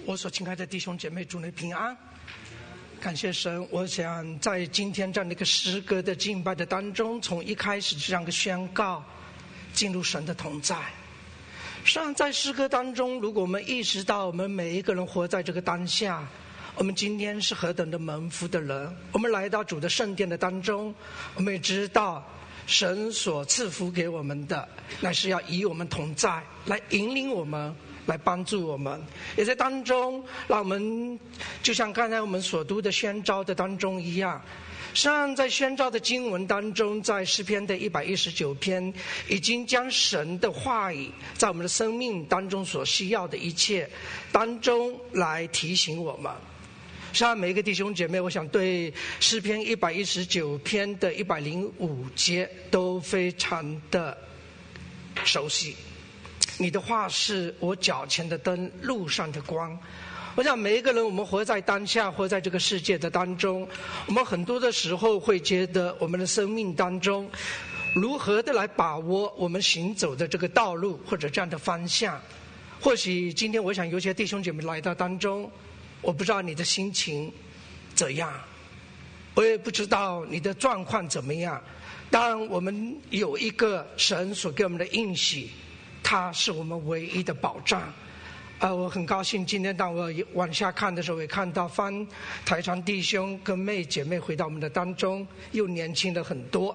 我所亲爱的弟兄姐妹，主内平安。感谢神，我想在今天这样的一个诗歌的敬拜的当中，从一开始这样一个宣告，进入神的同在。实际上在诗歌当中，如果我们意识到我们每一个人活在这个当下，我们今天是何等的蒙福的人，我们来到主的圣殿的当中，我们也知道神所赐福给我们的，乃是要与我们同在，来引领我们，来帮助我们，也在当中让我们就像刚才我们所读的宣召的当中一样。实际上在宣召的经文当中，在诗篇的119篇已经将神的话语在我们的生命当中所需要的一切当中来提醒我们。实际上每一个弟兄姐妹，我想对诗篇119篇的105节都非常的熟悉。你的话是我脚前的灯，路上的光。我想每一个人，我们活在当下，活在这个世界的当中，我们很多的时候会觉得我们的生命当中如何的来把握我们行走的这个道路或者这样的方向。或许今天我想有些弟兄姐妹来到当中，我不知道你的心情怎样，我也不知道你的状况怎么样。当我们有一个神所给我们的应许，它是我们唯一的保障。我很高兴今天当我往下看的时候，也看到方台长弟兄跟妹姐妹回到我们的当中，又年轻了很多，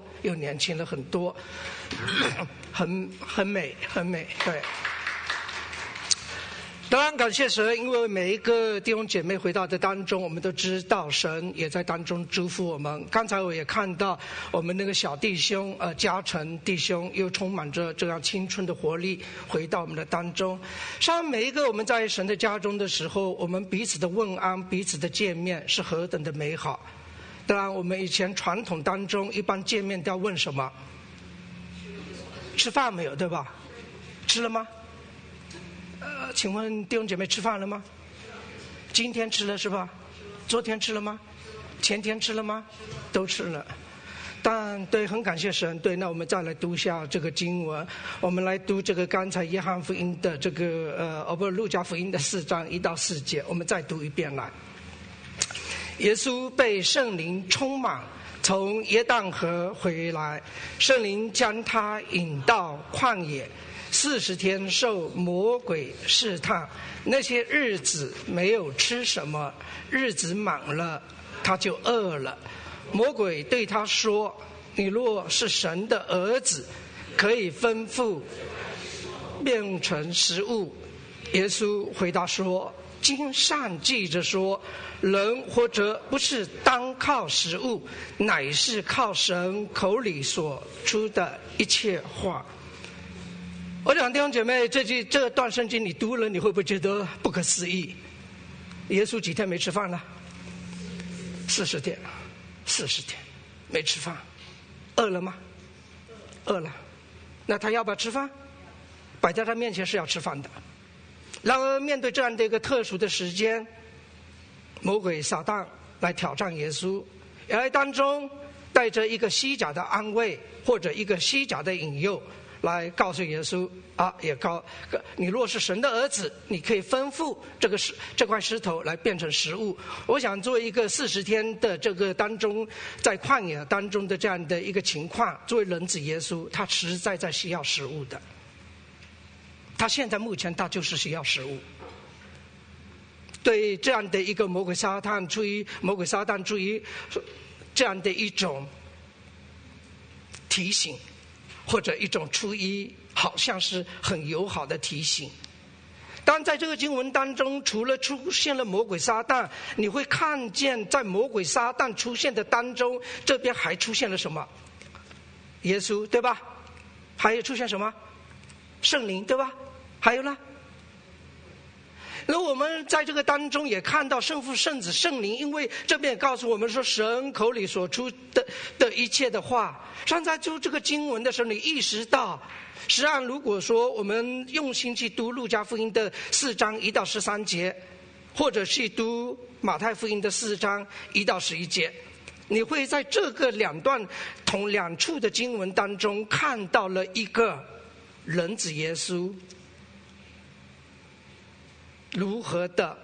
很美，对。当然感谢神，因为每一个弟兄姐妹回到的当中，我们都知道神也在当中祝福我们。刚才我也看到我们那个小弟兄嘉诚弟兄又充满着这样青春的活力回到我们的当中。实际上每一个我们在神的家中的时候，我们彼此的问安，彼此的见面是何等的美好。当然我们以前传统当中一般见面都要问什么？吃饭没有，对吧？吃了吗？请问弟兄姐妹吃饭了吗？今天吃了是吧？昨天吃了吗？前天吃了吗？都吃了。但对，很感谢神。对，那我们再来读一下这个经文，我们来读这个刚才约翰福音的这个路加福音的4章1到4节，我们再读一遍来。耶稣被圣灵充满，从约旦河回来，圣灵将他引到旷野，40天受魔鬼试探，那些日子没有吃什么，日子满了，他就饿了。魔鬼对他说：“你若是神的儿子，可以吩咐变成食物。”耶稣回答说：“经上记着说，人活着不是单靠食物，乃是靠神口里所出的一切话。”我想弟兄姐妹，这段圣经你读了，你会不会觉得不可思议？耶稣几天没吃饭了？40天没吃饭，饿了吗？饿了。那他要不要吃饭？摆在他面前是要吃饭的。然而面对这样的一个特殊的时间，魔鬼撒旦来挑战耶稣，也在当中带着一个虚假的安慰或者一个虚假的引诱，来告诉耶稣你若是神的儿子，你可以吩咐这块石头来变成食物。我想作为一个40天的这个当中，在旷野当中的这样的一个情况，作为人子耶稣，他实在需要食物的。他现在目前他就是需要食物。对这样的一个魔鬼撒旦出于这样的一种提醒，或者一种出于好像是很友好的提醒。当在这个经文当中，除了出现了魔鬼撒旦，你会看见在魔鬼撒旦出现的当中，这边还出现了什么？耶稣，对吧？还有出现什么？圣灵，对吧？还有呢？那我们在这个当中也看到圣父、圣子、圣灵，因为这边也告诉我们说，神口里所出的一切的话。上在读这个经文的时候，你意识到，实际上如果说我们用心去读路加福音的4章1到13节，或者去读马太福音的4章1到11节，你会在这个两处的经文当中看到了一个人子耶稣如何的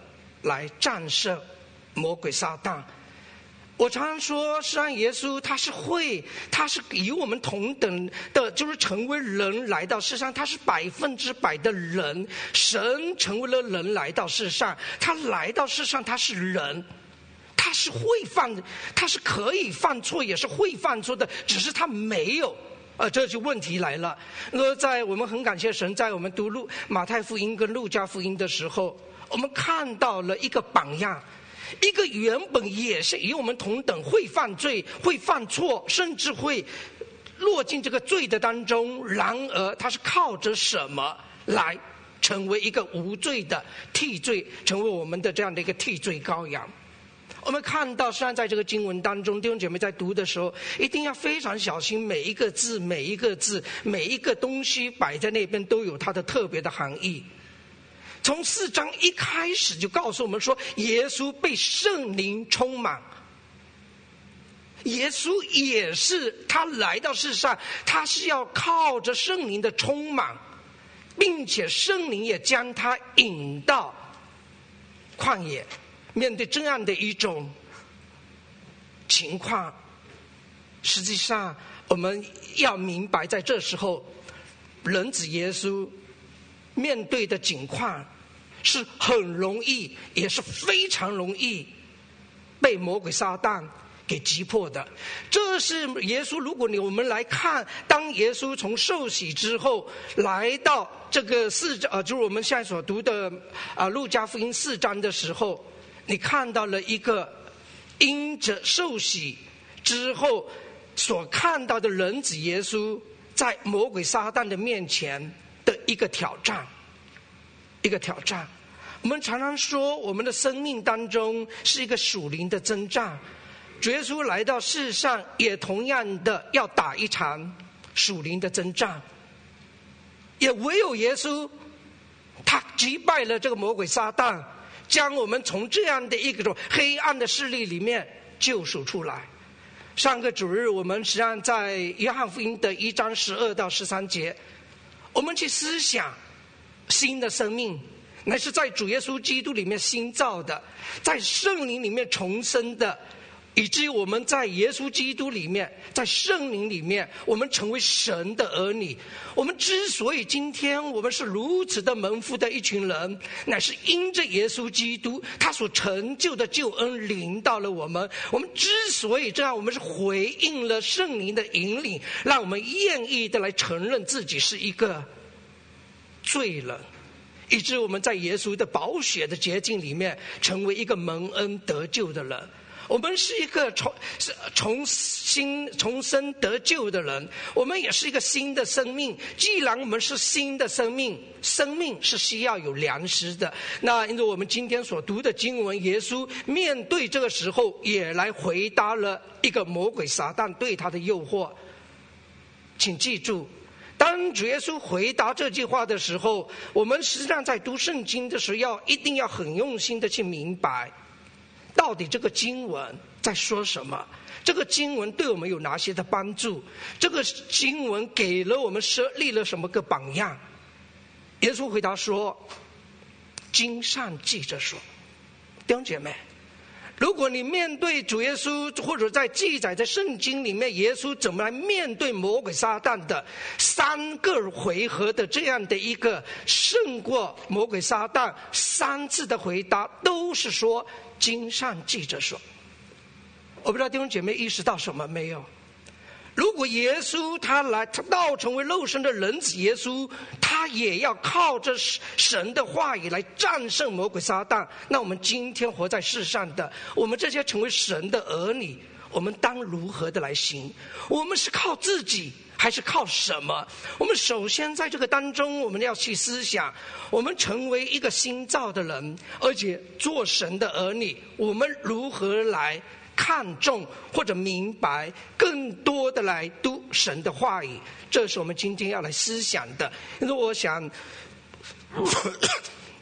来战胜魔鬼撒旦。我常常说，实际上耶稣他是与我们同等的，就是成为人来到世上，他是100%的人。神成为了人来到世上，他来到世上，他是人，他是可以犯错，也是会犯错的，只是他没有。这就问题来了。在我们很感谢神，在我们读马太福音跟路加福音的时候，我们看到了一个榜样。一个原本也是与我们同等会犯罪会犯错，甚至会落进这个罪的当中，然而他是靠着什么来成为一个无罪的替罪，成为我们的这样的一个替罪羔羊。我们看到实际上在这个经文当中，弟兄姐妹在读的时候一定要非常小心，每一个字每一个东西摆在那边都有它的特别的含义。从4章一开始就告诉我们说，耶稣被圣灵充满。耶稣也是他来到世上，他是要靠着圣灵的充满，并且圣灵也将他引到旷野。面对这样的一种情况，实际上我们要明白，在这时候人子耶稣面对的境况是很容易，也是非常容易被魔鬼撒旦给击破的。这是耶稣，如果我们来看，当耶稣从受洗之后来到这个就是我们现在所读的路加福音4章的时候，你看到了一个因着受洗之后所看到的人子耶稣在魔鬼撒旦的面前的一个挑战。我们常常说，我们的生命当中是一个属灵的征战，主耶稣来到世上也同样的要打一场属灵的征战，也唯有耶稣他击败了这个魔鬼撒旦，将我们从这样的一种黑暗的势力里面救赎出来。上个主日我们实际上在约翰福音的1章12到13节，我们去思想新的生命乃是在主耶稣基督里面新造的，在圣灵里面重生的，以至于我们在耶稣基督里面，在圣灵里面，我们成为神的儿女。我们之所以今天我们是如此的蒙福的一群人，乃是因着耶稣基督他所成就的救恩临到了我们。我们之所以这样，我们是回应了圣灵的引领，让我们愿意的来承认自己是一个罪人，以致我们在耶稣的宝血的洁净里面成为一个蒙恩得救的人。我们是一个重生得救的人，我们也是一个新的生命。既然我们是新的生命，生命是需要有粮食的。那因为我们今天所读的经文，耶稣面对这个时候也来回答了一个魔鬼撒旦对他的诱惑。请记住，当主耶稣回答这句话的时候，我们实际上在读圣经的时候一定要很用心的去明白到底这个经文在说什么，这个经文对我们有哪些的帮助，这个经文给了我们设立了什么个榜样。耶稣回答说，经上记着说。弟兄姐妹，如果你面对主耶稣，或者在记载在圣经里面耶稣怎么来面对魔鬼撒旦的3个回合的这样的一个胜过魔鬼撒旦3次的回答，都是说经上记着说。我不知道弟兄姐妹意识到什么没有？如果耶稣他到成为肉身的人子耶稣，他也要靠着神的话语来战胜魔鬼撒旦，那我们今天活在世上的我们这些成为神的儿女，我们当如何的来行？我们是靠自己还是靠什么？我们首先在这个当中，我们要去思想，我们成为一个新造的人，而且做神的儿女，我们如何来看重或者明白，更多的来读神的话语，这是我们今天要来思想的。因为我想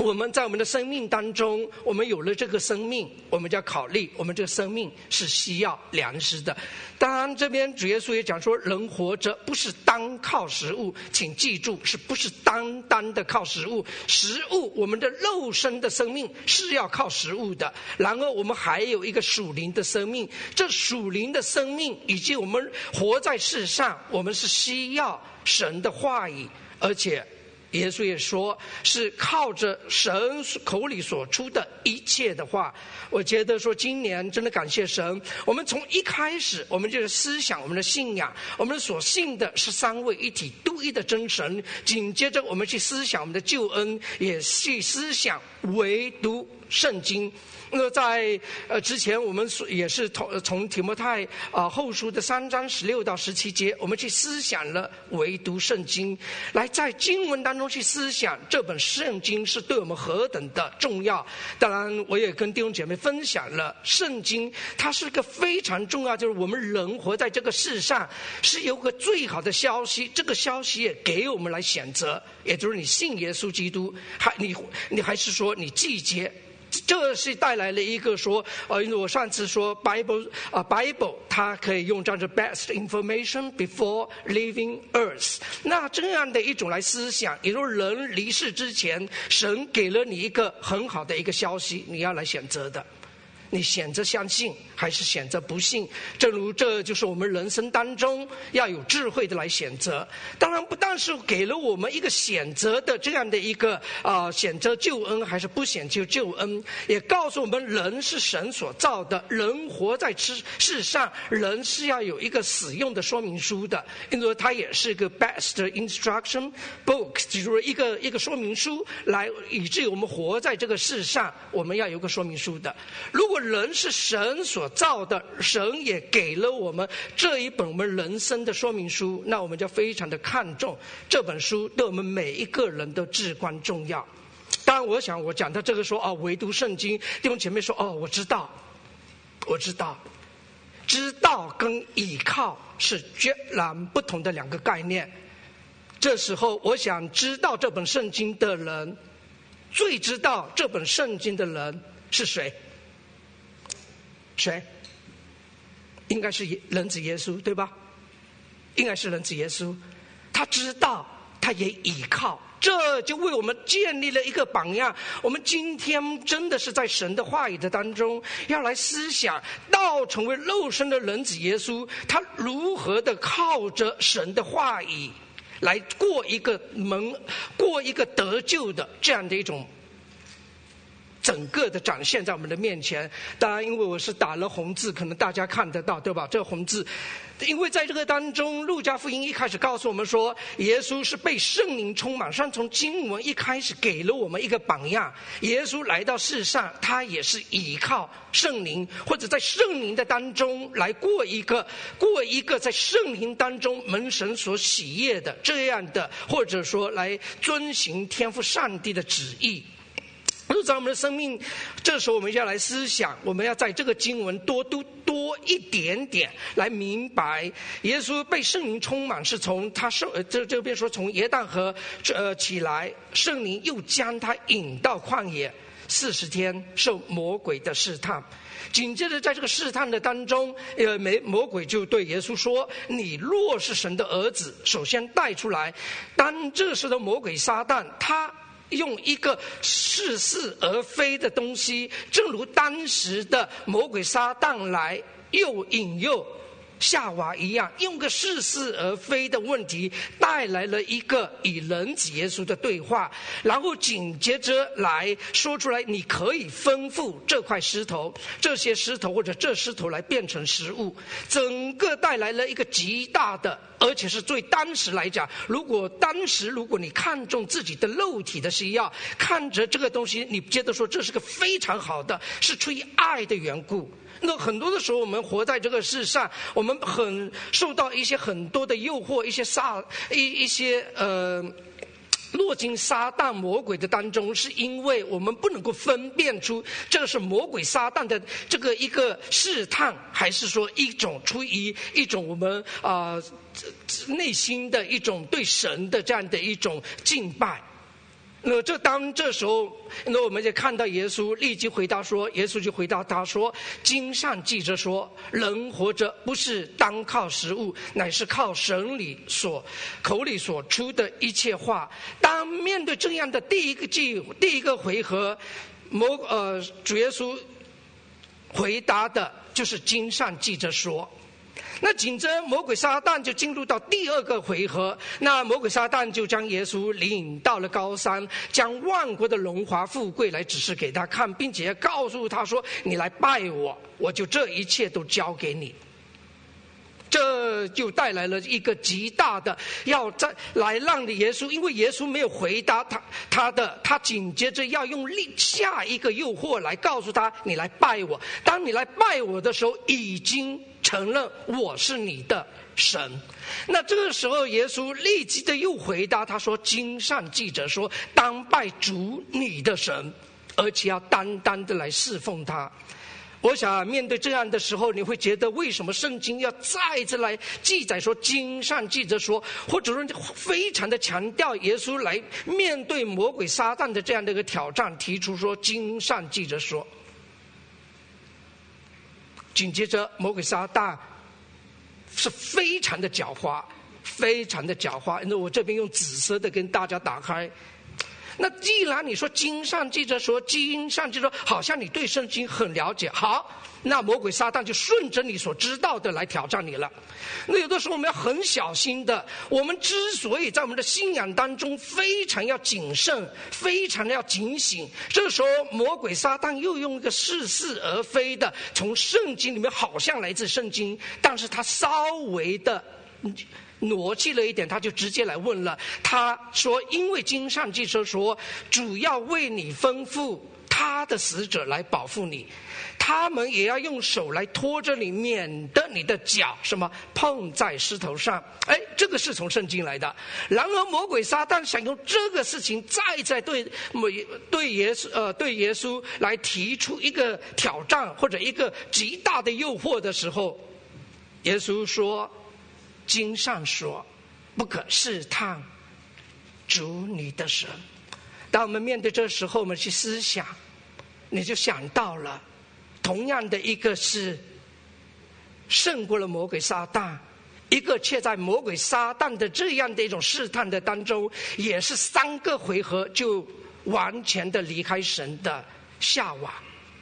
我们在我们的生命当中，我们有了这个生命，我们就要考虑我们这个生命是需要粮食的。当然这边主耶稣也讲说，人活着不是单靠食物，请记住，是不是单单的靠食物？食物，我们的肉身的生命是要靠食物的，然而我们还有一个属灵的生命，这属灵的生命以及我们活在世上，我们是需要神的话语，而且耶稣也说是靠着神口里所出的一切的话。我觉得说今年真的感谢神，我们从一开始我们就是思想我们的信仰，我们所信的是三位一体独一的真神，紧接着我们去思想我们的救恩，也去思想唯独圣经。那在之前我们也是从提摩太后书的3章16到17节，我们去思想了唯独圣经，来在经文当中去思想这本圣经是对我们何等的重要。当然我也跟弟兄姐妹分享了圣经，它是个非常重要，就是我们人活在这个世上是有个最好的消息，这个消息也给我们来选择，也就是你信耶稣基督，你还是说你拒绝。这是带来了一个说因为我上次说 Bible 它可以用这样的 best information before leaving earth， 那这样的一种来思想，也就是人离世之前，神给了你一个很好的一个消息，你要来选择的，你选择相信还是选择不信。正如这就是我们人生当中要有智慧的来选择。当然不但是给了我们一个选择的这样的一个选择救恩还是不选择救恩，也告诉我们人是神所造的，人活在世上，人是要有一个使用的说明书的，因为它也是个 best instruction book， 就是一个说明书，来以至于我们活在这个世上，我们要有一个说明书的。如果人是神所造的，神也给了我们这一本我们人生的说明书，那我们就非常的看重这本书，对我们每一个人都至关重要。当然我想我讲到这个说唯独圣经，弟兄姐妹说我知道，知道跟倚靠是截然不同的两个概念。这时候我想知道这本圣经的人，最知道这本圣经的人是谁？应该是人子耶稣，对吧？应该是人子耶稣，他知道，他也倚靠，这就为我们建立了一个榜样。我们今天真的是在神的话语的当中，要来思想到成为肉身的人子耶稣，他如何的靠着神的话语来过一个得救的这样的一种整个的展现在我们的面前。当然因为我是打了红字，可能大家看得到，对吧？这个红字，因为在这个当中路加福音一开始告诉我们说，耶稣是被圣灵充满，上从经文一开始给了我们一个榜样，耶稣来到世上，他也是依靠圣灵，或者在圣灵的当中来过一个在圣灵当中蒙神所喜悦的这样的，或者说来遵行天父上帝的旨意。在我们的生命，这时候我们要来思想，我们要在这个经文多一点点来明白，耶稣被圣灵充满是从他这边说从约旦河起来，圣灵又将他引到旷野40天受魔鬼的试探。紧接着在这个试探的当中，魔鬼就对耶稣说，你若是神的儿子，首先带出来。当这时的魔鬼撒旦，他用一个似是而非的东西，正如当时的魔鬼撒旦来又引诱夏娃一样，用个似是而非的问题带来了一个与人子耶稣的对话，然后紧接着来说出来，你可以吩咐这块石头，这些石头或者这石头来变成食物，整个带来了一个极大的，而且是对当时来讲，如果你看重自己的肉体的需要，看着这个东西，你觉得说这是个非常好的，是出于爱的缘故。那很多的时候我们活在这个世上，我们很受到一些很多的诱惑，一些落进撒旦魔鬼的当中，是因为我们不能够分辨出这个是魔鬼撒旦的这个一个试探，还是说出于一种我们内心的一种对神的这样的一种敬拜。 那这时候，那我们就看到耶稣立即回答说，耶稣就回答他说：“经上记着说，人活着不是单靠食物，乃是靠神口里所出的一切话。”当面对这样的第一个回合，主耶稣回答的就是经上记着说。那紧着魔鬼撒旦就进入到第二个回合，那魔鬼撒旦就将耶稣领到了高山，将万国的荣华富贵来指示给他看，并且告诉他说：“你来拜我，我就这一切都交给你。”这就带来了一个极大的要再来让耶稣，因为耶稣没有回答他紧接着要用下一个诱惑来告诉他：“你来拜我。当你来拜我的时候，已经承认我是你的神。”那这个时候耶稣立即的又回答他说：“经上记着说，当拜主你的神，而且要单单的来侍奉他。”我想面对这样的时候，你会觉得为什么圣经要再次来记载说经上记着说，或者说非常的强调耶稣来面对魔鬼撒旦的这样的一个挑战，提出说经上记着说。紧接着魔鬼撒旦是非常的狡猾，非常的狡猾。那我这边用紫色的跟大家打开。那既然你说经上记着说，经上记着说，好像你对圣经很了解，好，那魔鬼撒旦就顺着你所知道的来挑战你了。那有的时候我们要很小心的，我们之所以在我们的信仰当中非常要谨慎，非常的要警醒，这时候魔鬼撒旦又用一个似是而非的，从圣经里面好像来自圣经，但是他稍微的挪去了一点，他就直接来问了。他说：“因为经上记着说，主要为你吩咐他的使者来保护你，他们也要用手来拖着你，免得你的脚碰在石头上。”这个是从圣经来的。然而魔鬼撒旦想用这个事情再对耶稣来提出一个挑战或者一个极大的诱惑的时候，耶稣说：“经上说，不可试探主你的神。”当我们面对这时候，我们去思想，你就想到了同样的一个是胜过了魔鬼撒旦，一个却在魔鬼撒旦的这样的一种试探的当中，也是3个回合就完全的离开神的夏娃。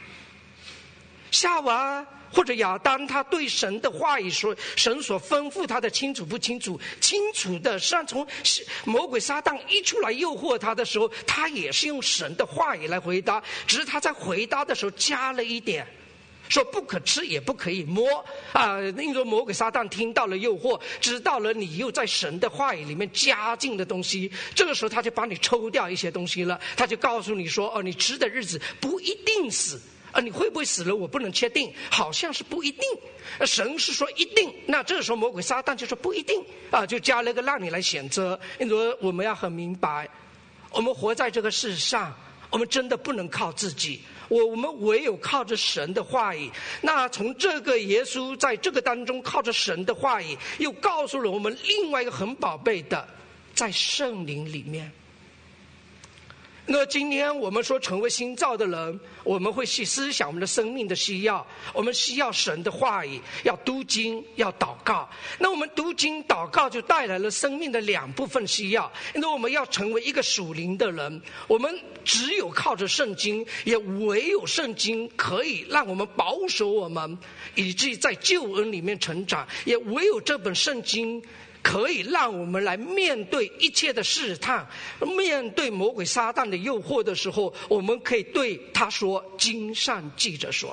夏娃或者亚当，他对神的话语神所吩咐他的清楚不清楚？清楚的，实际上从魔鬼撒旦一出来诱惑他的时候，他也是用神的话语来回答，只是他在回答的时候加了一点，说不可吃也不可以摸因为魔鬼撒旦听到了诱惑，知道了你又在神的话语里面加进的东西，这个时候他就把你抽掉一些东西了，他就告诉你说：“你吃的日子不一定死。”你会不会死了我不能确定，好像是不一定，神是说一定，那这时候魔鬼撒旦就说不一定就加了一个让你来选择。因为我们要很明白，我们活在这个世上，我们真的不能靠自己，我们唯有靠着神的话语。那从这个耶稣在这个当中靠着神的话语，又告诉了我们另外一个很宝贝的，在圣灵里面。那今天我们说成为新造的人，我们会去思想我们的生命的需要，我们需要神的话语，要读经，要祷告。那我们读经祷告就带来了生命的2部分需要，因为我们要成为一个属灵的人，我们只有靠着圣经，也唯有圣经可以让我们保守我们，以至于在救恩里面成长，也唯有这本圣经可以让我们来面对一切的试探，面对魔鬼撒旦的诱惑的时候，我们可以对他说：“经上记着说。”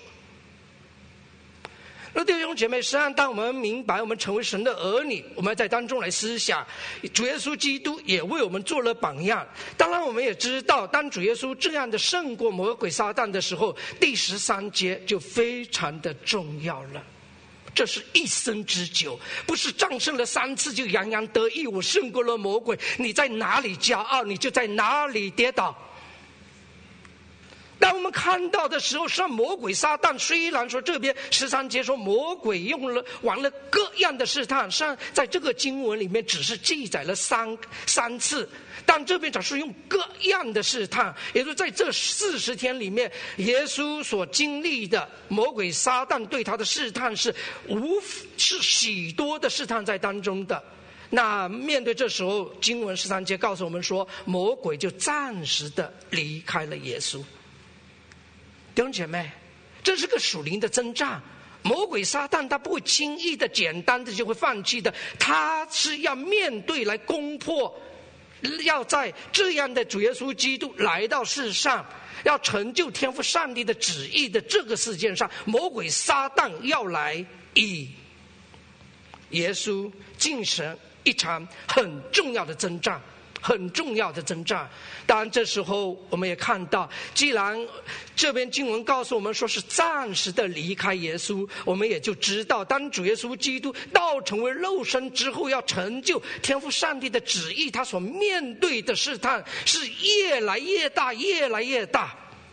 那弟兄姐妹，实际上当我们明白我们成为神的儿女，我们在当中来思想，主耶稣基督也为我们做了榜样。当然我们也知道，当主耶稣这样的胜过魔鬼撒旦的时候，第13节就非常的重要了。这是一生之久，不是战胜了3次就洋洋得意，我胜过了魔鬼，你在哪里骄傲，你就在哪里跌倒。 当我们看到的时候，是魔鬼撒旦虽然说这边13节说魔鬼玩了各样的试探，实际上在这个经文里面只是记载了三次，但这边只是用各样的试探，也就是在这40天里面，耶稣所经历的魔鬼撒旦对他的试探是许多的试探在当中的。那面对这时候，经文13节告诉我们说，魔鬼就暂时的离开了耶稣。弟兄姐妹，这是个属灵的征战。魔鬼撒旦他不会轻易的简单的就会放弃的，他是要面对来攻破，要在这样的主耶稣基督来到世上，要成就天父上帝的旨意的这个事件上，魔鬼撒旦要来以耶稣进行一场很重要的征战，很重要的征战。当然这时候我们也看到，既然这边经文告诉我们说是暂时的离开耶稣，我们也就知道，当主耶稣基督到成为肉身之后，要成就天父上帝的旨意，他所面对的试探是越来越大，越来越大。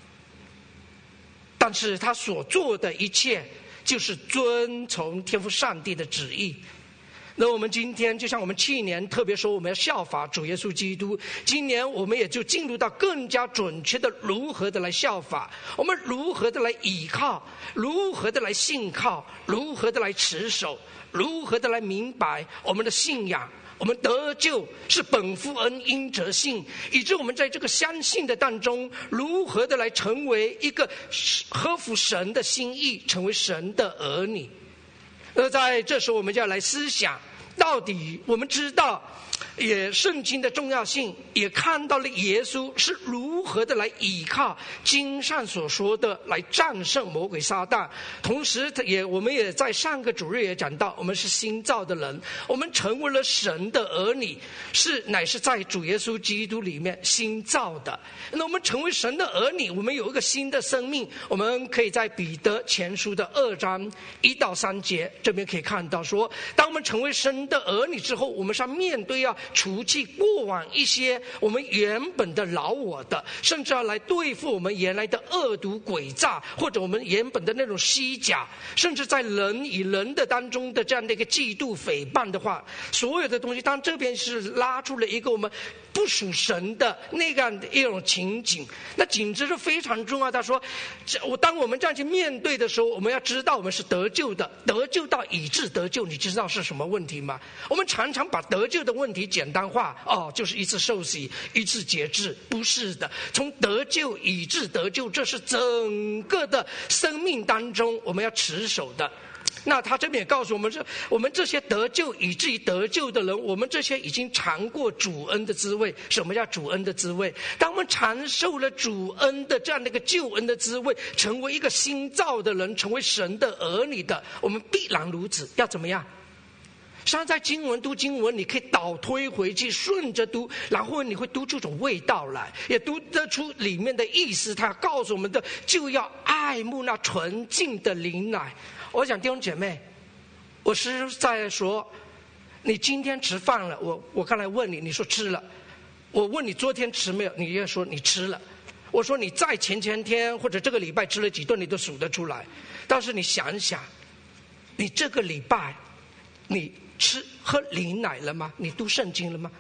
但是他所做的一切就是遵从天父上帝的旨意。那我们今天就像我们去年特别说我们要效法主耶稣基督，今年我们也就进入到更加准确的如何的来效法，我们如何的来倚靠，如何的来信靠，如何的来持守，如何的来明白我们的信仰，我们得救是本乎恩因着信，以致我们在这个相信的当中，如何的来成为一个合乎神的心意，成为神的儿女。而在这时候我们就要来思想，到底我们知道也圣经的重要性，也看到了耶稣是如何的来倚靠经上所说的来战胜魔鬼撒旦。同时我们也在上个主日也讲到，我们是新造的人，我们成为了神的儿女，乃是在主耶稣基督里面新造的。那我们成为神的儿女，我们有一个新的生命。我们可以在彼得前书的2章1到3节这边可以看到说，当我们成为神的儿女之后，我们是要面对要除去过往一些我们原本的老我的，甚至要来对付我们原来的恶毒诡诈，或者我们原本的那种虚假，甚至在人与人的当中的这样的一个嫉妒诽谤的话，所有的东西，当这边是拉出了一个我们不属神的那样的一种情景，那简直是非常重要。他说当我们这样去面对的时候，我们要知道我们是得救的，得救到以致得救，你知道是什么问题吗？我们常常把得救的问题简单化，就是一次受洗，一次节制，不是的。从得救以致得救，这是整个的生命当中我们要持守的。那他这边也告诉我们，我们这些得救以至于得救的人，我们这些已经尝过主恩的滋味。什么叫主恩的滋味？当我们尝受了主恩的这样的一个救恩的滋味，成为一个新造的人，成为神的儿女的，我们必然如此。要怎么样？实际上在读经文，你可以倒推回去，顺着读，然后你会读出种味道来，也读得出里面的意思。他告诉我们的，就要爱慕那纯净的灵奶。我想弟兄姐妹，我是在说，你今天吃饭了，我刚才问你，你说吃了。我问你昨天吃没有，你也说你吃了。我说你在前天或者这个礼拜吃了几顿，你都数得出来。但是你想想，你这个礼拜你喝灵奶了吗？你读圣经了吗？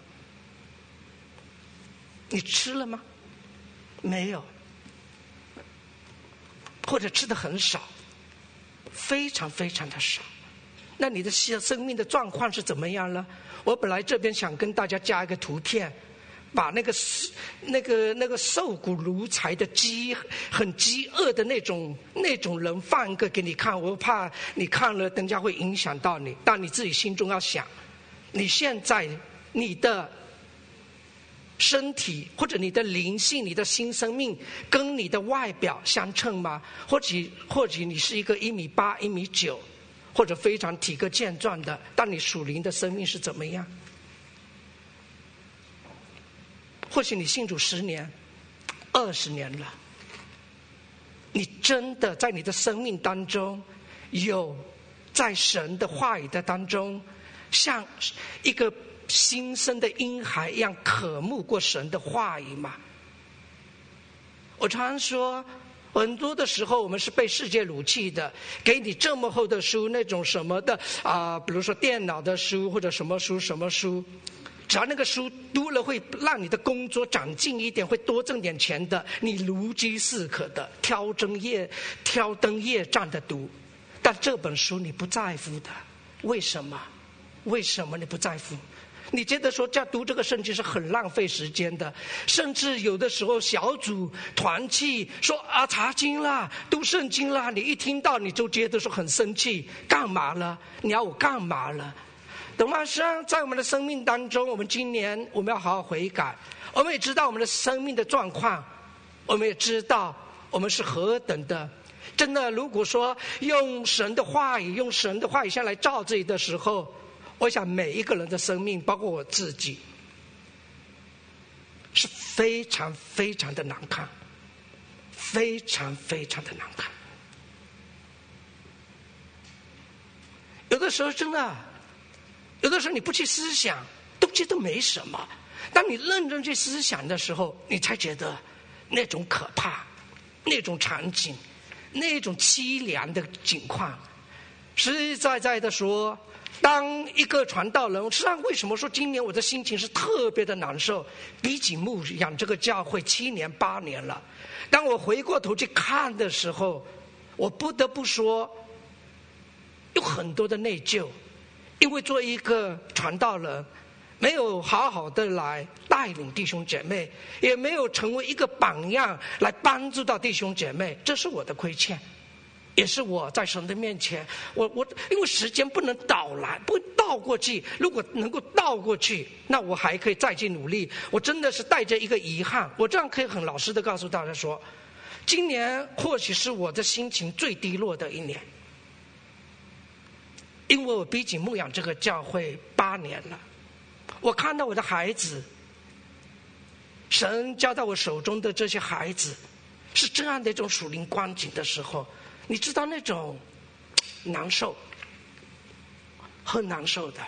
你吃了吗？没有，或者吃的很少，非常非常的少。那你的生命的状况是怎么样呢？我本来这边想跟大家加一个图片，把那个瘦骨如柴的很饥饿的那种人放一个给你看，我怕你看了等下会影响到你。但你自己心中要想，你现在你的身体或者你的灵性，你的新生命跟你的外表相称吗？或者你是一个1.8米1.9米，或者非常体格健壮的，但你属灵的生命是怎么样？或许你信主10年20年了，你真的在你的生命当中有在神的话语的当中像一个新生的婴孩一样渴慕过神的话语吗？ 我常说，很多的时候我们是被世界掳弃的，给你这么厚的书，那种什么的比如说电脑的书或者什么书，只要那个书读了会让你的工作长进一点，会多挣点钱的，你如饥似渴的挑灯夜战的读。但这本书你不在乎的，为什么？为什么你不在乎？你觉得说这样读这个圣经是很浪费时间的，甚至有的时候小组团契说查经啦，读圣经啦，你一听到你就觉得说很生气，干嘛了？你要我干嘛了？懂吗？实际上在我们的生命当中，我们今年我们要好好悔改，我们也知道我们的生命的状况，我们也知道我们是何等的真的。如果说用神的话语先来照自己的时候，我想每一个人的生命，包括我自己，是非常非常的难看，非常非常的难看。有的时候真的，有的时候你不去思想都觉得没什么，当你认真去思想的时候，你才觉得那种可怕，那种场景，那种凄凉的境况。实实在在的说，当一个传道人，实际上为什么说今年我的心情是特别的难受？比起牧养这个教会7年8年了，当我回过头去看的时候，我不得不说有很多的内疚，因为做一个传道人没有好好的来带领弟兄姐妹，也没有成为一个榜样来帮助到弟兄姐妹，这是我的亏欠，也是我在神的面前，我因为时间不能倒来，不倒过去，如果能够倒过去，那我还可以再去努力。我真的是带着一个遗憾，我这样可以很老实的告诉大家说，今年或许是我的心情最低落的一年，因为我毕竟牧养这个教会8年了，我看到我的孩子，神交到我手中的这些孩子是这样的一种属灵光景的时候，你知道那种难受，很难受的。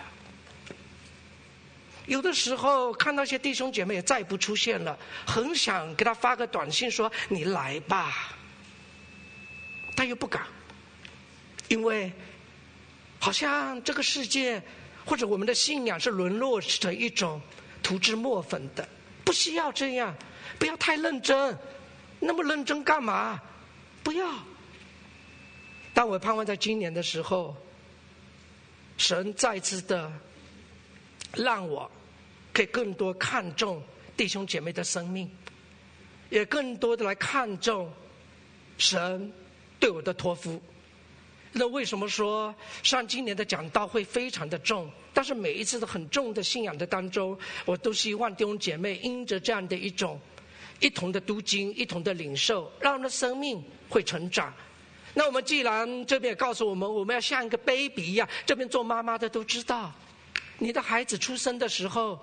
有的时候看到一些弟兄姐妹也再不出现了，很想给他发个短信说你来吧，但又不敢，因为好像这个世界或者我们的信仰是沦落成一种涂脂抹粉的，不需要这样，不要太认真，那么认真干嘛？不要。但我盼望在今年的时候，神再次的让我可以更多看重弟兄姐妹的生命，也更多的来看重神对我的托付。那为什么说上今年的讲道会非常的重，但是每一次的很重的信仰的当中，我都希望弟兄姐妹因着这样的一种一同的读经，一同的领受，让我们的生命会成长。那我们既然这边也告诉我们，我们要像一个 baby 一样，这边做妈妈的都知道，你的孩子出生的时候，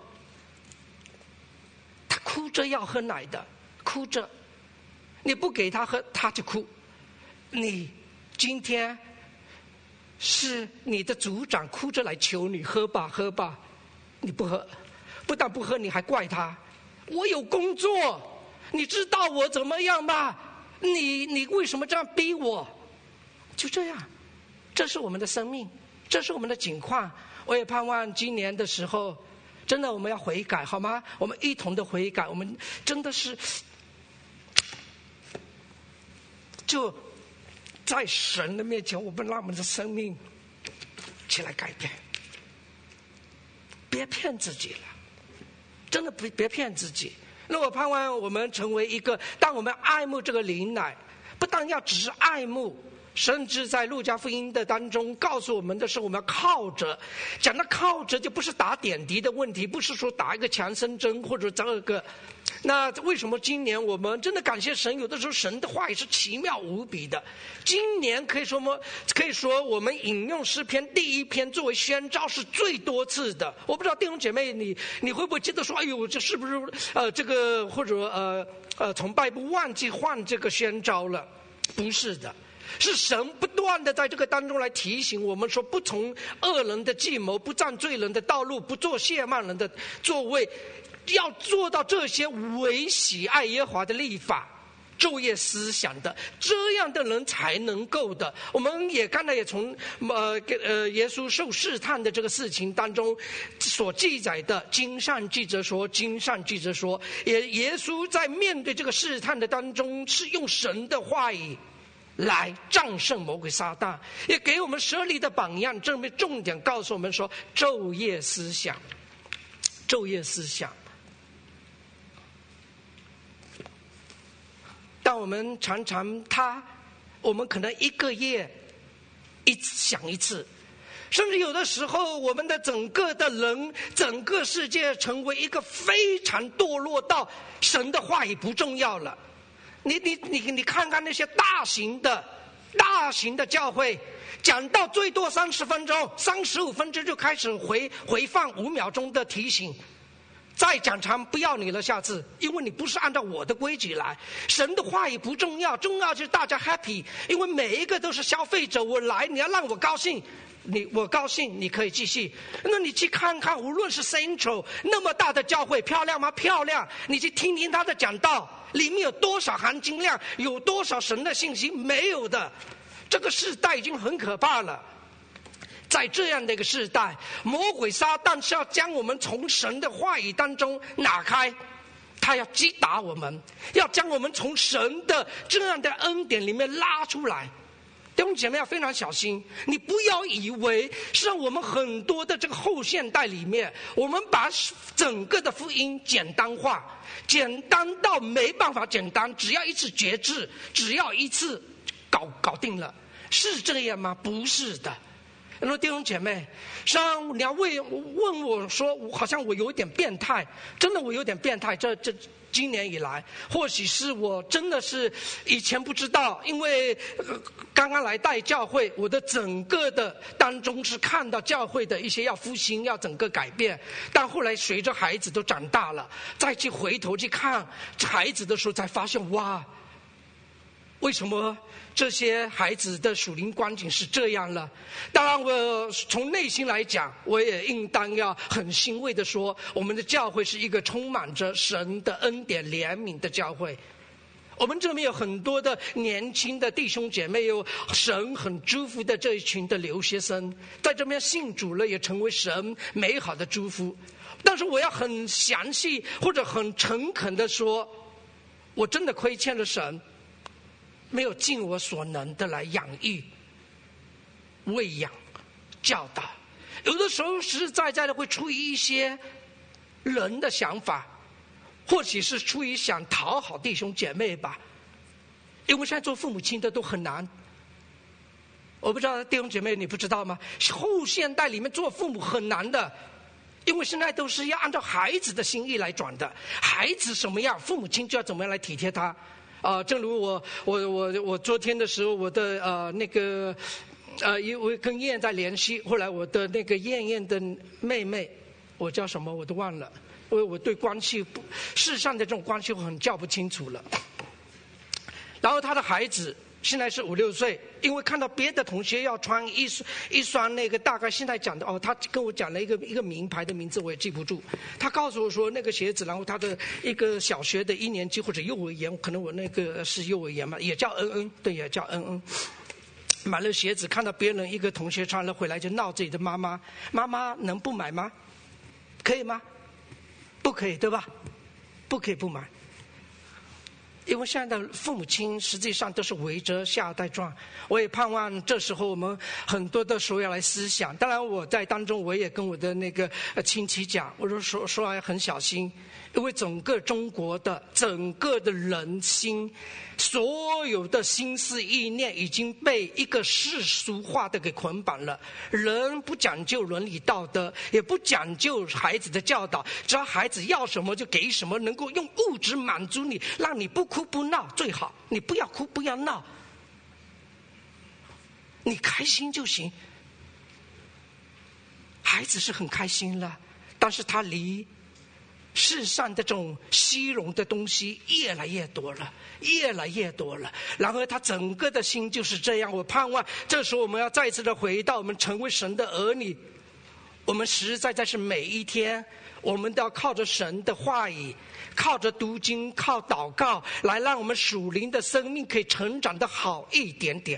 他哭着要喝奶的，哭着，你不给他喝他就哭。你今天是你的组长哭着来求你喝吧喝吧，你不喝，不但不喝你还怪他，我有工作，你知道我怎么样吗？你为什么这样逼我？就这样，这是我们的生命，这是我们的境况。我也盼望今年的时候，真的我们要悔改，好吗？我们一同的悔改，我们真的是就在神的面前，我们让我们的生命起来改变，别骗自己了，真的别骗自己。那我盼望我们成为一个，当我们爱慕这个灵奶，不但要只是爱慕，甚至在路加福音的当中告诉我们的是，我们要靠着，讲到靠着就不是打点滴的问题，不是说打一个强身针或者这个。那为什么今年我们真的感谢神，有的时候神的话也是奇妙无比的。今年可以说我们引用诗篇第1篇作为宣召是最多次的。我不知道弟兄姐妹你会不会觉得说，哎呦，这是不是这个或者崇拜部忘记换这个宣召了？不是的，是神不断的在这个当中来提醒我们说，不从恶人的计谋，不占罪人的道路，不做亵慢人的座位，要做到这些为喜爱耶和华的律法， 昼夜思想的，这样的人才能够的。我们也刚才也从耶稣受试探的这个事情当中所记载的，经上记着说，耶稣在面对这个试探的当中，是用神的话语来战胜魔鬼撒旦，也给我们设立的榜样。这边重点告诉我们说，昼夜思想。但我们常常我们可能一个月想一次，甚至有的时候我们的整个的人，整个世界成为一个非常堕落到神的话语不重要了。你看看那些大型的教会，讲到最多30分钟，35分钟就开始回放5秒钟的提醒，再讲长不要你了，下次，因为你不是按照我的规矩来。神的话语不重要，重要就是大家 happy， 因为每一个都是消费者，我来你要让我高兴，我高兴你可以继续。那你去看看，无论是 Central 那么大的教会，漂亮吗？漂亮。你去听听他的讲道，里面有多少含金量，有多少神的信息？没有的。这个时代已经很可怕了。在这样的一个时代，魔鬼撒旦是要将我们从神的话语当中拿开，他要击打我们，要将我们从神的这样的恩典里面拉出来。弟兄姐妹要非常小心，你不要以为是让我们很多的这个后现代里面，我们把整个的福音简单化，简单到没办法简单，只要一次决志，只要一次搞定了，是这样吗？不是的。那么弟兄姐妹，像你要问我说，好像我有点变态，真的我有点变态。这今年以来，或许是我真的是以前不知道，因为刚刚来带教会，我的整个的当中是看到教会的一些要复兴，要整个改变。但后来随着孩子都长大了，再去回头去看孩子的时候，才发现哇，为什么这些孩子的属灵光景是这样了？当然我从内心来讲，我也应当要很欣慰的说，我们的教会是一个充满着神的恩典怜悯的教会。我们这边有很多的年轻的弟兄姐妹，有神很祝福的这一群的留学生，在这边信主了，也成为神美好的祝福。但是我要很详细或者很诚恳的说，我真的亏欠了神，没有尽我所能的来养育、喂养、教导。有的时候实实在在的会出于一些人的想法，或许是出于想讨好弟兄姐妹吧。因为现在做父母亲的都很难。我不知道弟兄姐妹你不知道吗？后现代里面做父母很难的，因为现在都是要按照孩子的心意来转的，孩子什么样，父母亲就要怎么样来体贴他。正如我昨天的时候，我的因为跟燕在联系，后来我的那个燕的妹妹，我叫什么我都忘了，因为我对关系世上的这种关系我很叫不清楚了。然后他的孩子现在是5、6岁，因为看到别的同学要穿一双那个大概现在讲的他跟我讲了一个名牌的名字我也记不住，他告诉我说那个鞋子，然后他的一个小学的1年级或者幼儿园，可能我那个是幼儿园嘛，也叫恩，对，也叫恩。买了鞋子，看到别人一个同学穿了回来就闹自己的妈妈，妈妈能不买吗？可以吗？不可以，对吧？不可以不买。因为现在的父母亲实际上都是围着下一代转，我也盼望这时候我们很多的时候要来思想。当然我在当中我也跟我的那个亲戚讲，我说来很小心，因为整个中国的整个的人心，所有的心思意念已经被一个世俗化的给捆绑了。人不讲究伦理道德，也不讲究孩子的教导，只要孩子要什么就给什么，能够用物质满足你，让你不哭不闹最好，你不要哭不要闹，你开心就行。孩子是很开心了，但是他离世上的这种虚荣的东西越来越多了，然后他整个的心就是这样。我盼望这时候我们要再次的回到我们成为神的儿女， 我们实实在是每一天，我们都要靠着神的话语，靠着读经，靠祷告，来让我们属灵的生命可以成长得好一点点。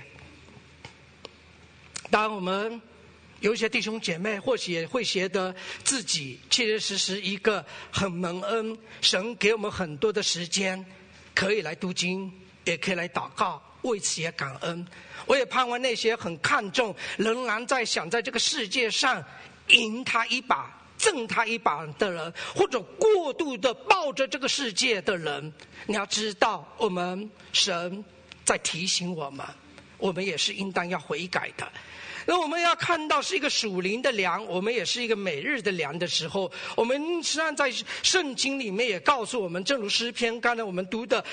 当然我们有一些弟兄姐妹或许也会觉得自己确确实实一个很蒙恩，神给我们很多的时间可以来读经，也可以来祷告，为此也感恩。我也盼望那些很看重，仍然在想在这个世界上赢他一把，挣他一把的人，或者过度的抱着这个世界的人，你要知道，我们神在提醒我们，我们也是应当要悔改的。那我们要看到是一个属灵的粮，我们也是一个每日的粮的时候，我们实际上在圣经里面也告诉我们，正如诗篇刚才我们读的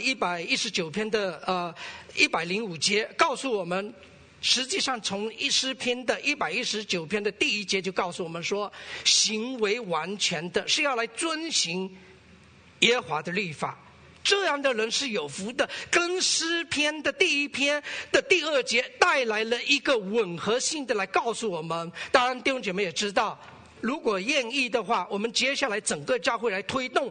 119篇的105节告诉我们，实际上从诗篇的119篇的第1节就告诉我们说，行为完全的是要来遵行耶和华的律法，这样的人是有福的，跟诗篇的第1篇的第2节带来了一个吻合性的来告诉我们。当然弟兄姐妹也知道，如果愿意的话，我们接下来整个教会来推动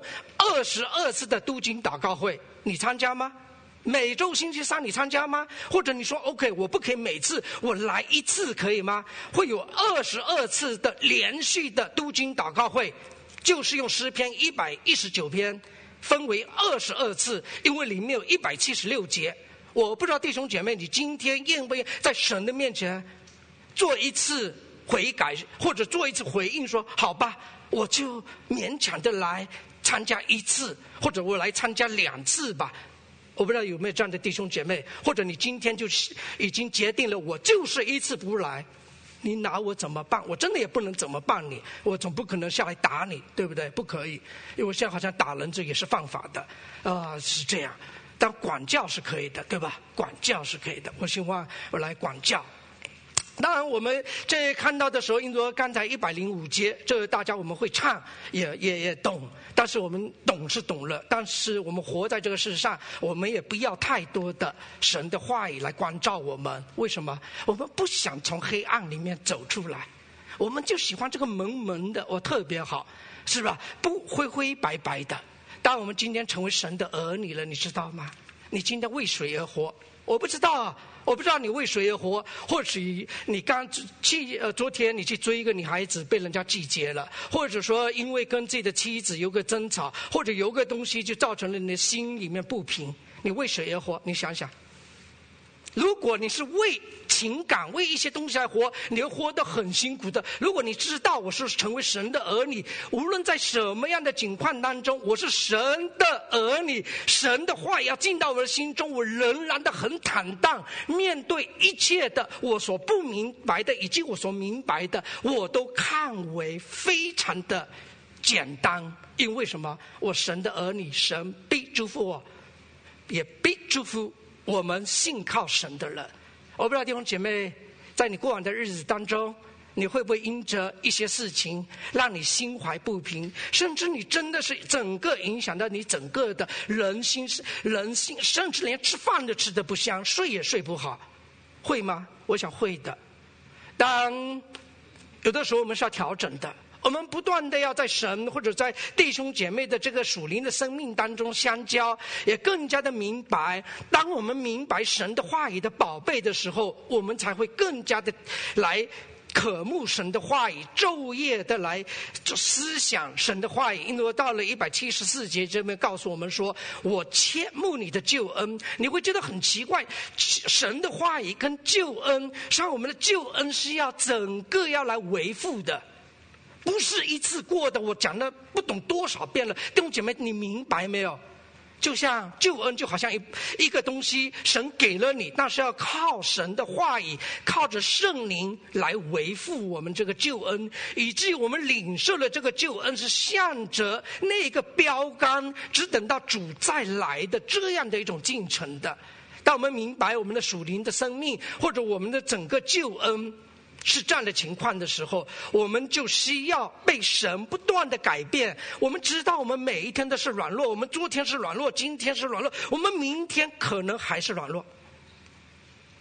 22次的读经祷告会，你参加吗？每周星期三你参加吗？或者你说 OK 我不可以每次，我来1次可以吗？会有22次的连续的读经祷告会，就是用诗篇119篇分为22次，因为里面有176节。我不知道弟兄姐妹，你今天愿不愿意在神的面前做一次悔改，或者做一次回应，说好吧，我就勉强的来参加1次，或者我来参加2次吧。我不知道有没有这样的弟兄姐妹，或者你今天就已经决定了，我就是1次不来，你拿我怎么办？我真的也不能怎么办你，我总不可能下来打你，对不对？不可以，因为现在好像打人这也是犯法的是这样。但管教是可以的，对吧？管教是可以的，我希望我来管教。当然我们这看到的时候，因为刚才105节，这大家我们会唱，也懂，但是我们懂是懂了，但是我们活在这个世上，我们也不要太多的神的话语来关照我们。为什么？我们不想从黑暗里面走出来，我们就喜欢这个蒙蒙的，我特别好，是吧？不灰灰白白的。当我们今天成为神的儿女了，你知道吗？你今天为谁而活？我不知道你为谁而活。或许你昨天你去追一个女孩子，被人家拒绝了，或者说因为跟自己的妻子有个争吵，或者有个东西就造成了你的心里面不平，你为谁而活？你想想，如果你是为情感为一些东西来活，你会活得很辛苦的。如果你知道我是成为神的儿女，无论在什么样的境况当中，我是神的儿女，神的话要进到我的心中，我仍然的很坦荡，面对一切的我所不明白的以及我所明白的，我都看为非常的简单。因为什么？我神的儿女，神必祝福我，也必祝福我们信靠神的人。我不知道弟兄姐妹，在你过往的日子当中，你会不会因着一些事情让你心怀不平，甚至你真的是整个影响到你整个的人心，甚至连吃饭都吃得不香，睡也睡不好，会吗？我想会的。当有的时候我们是要调整的，我们不断的要在神或者在弟兄姐妹的这个属灵的生命当中相交，也更加的明白，当我们明白神的话语的宝贝的时候，我们才会更加的来渴慕神的话语，昼夜的来思想神的话语。因为到了174节这边告诉我们说，我切慕你的救恩。你会觉得很奇怪，神的话语跟救恩，像我们的救恩是要整个要来维护的，不是1次过的。我讲了不懂多少遍了，弟兄姐妹你明白没有？就像救恩就好像一个东西，神给了你，但是要靠神的话语，靠着圣灵来维护我们这个救恩，以至于我们领受了这个救恩是向着那个标杆，只等到主再来的这样的一种进程的。当我们明白我们的属灵的生命，或者我们的整个救恩是这样的情况的时候，我们就需要被神不断的改变。我们知道我们每一天都是软弱，我们昨天是软弱，今天是软弱，我们明天可能还是软弱。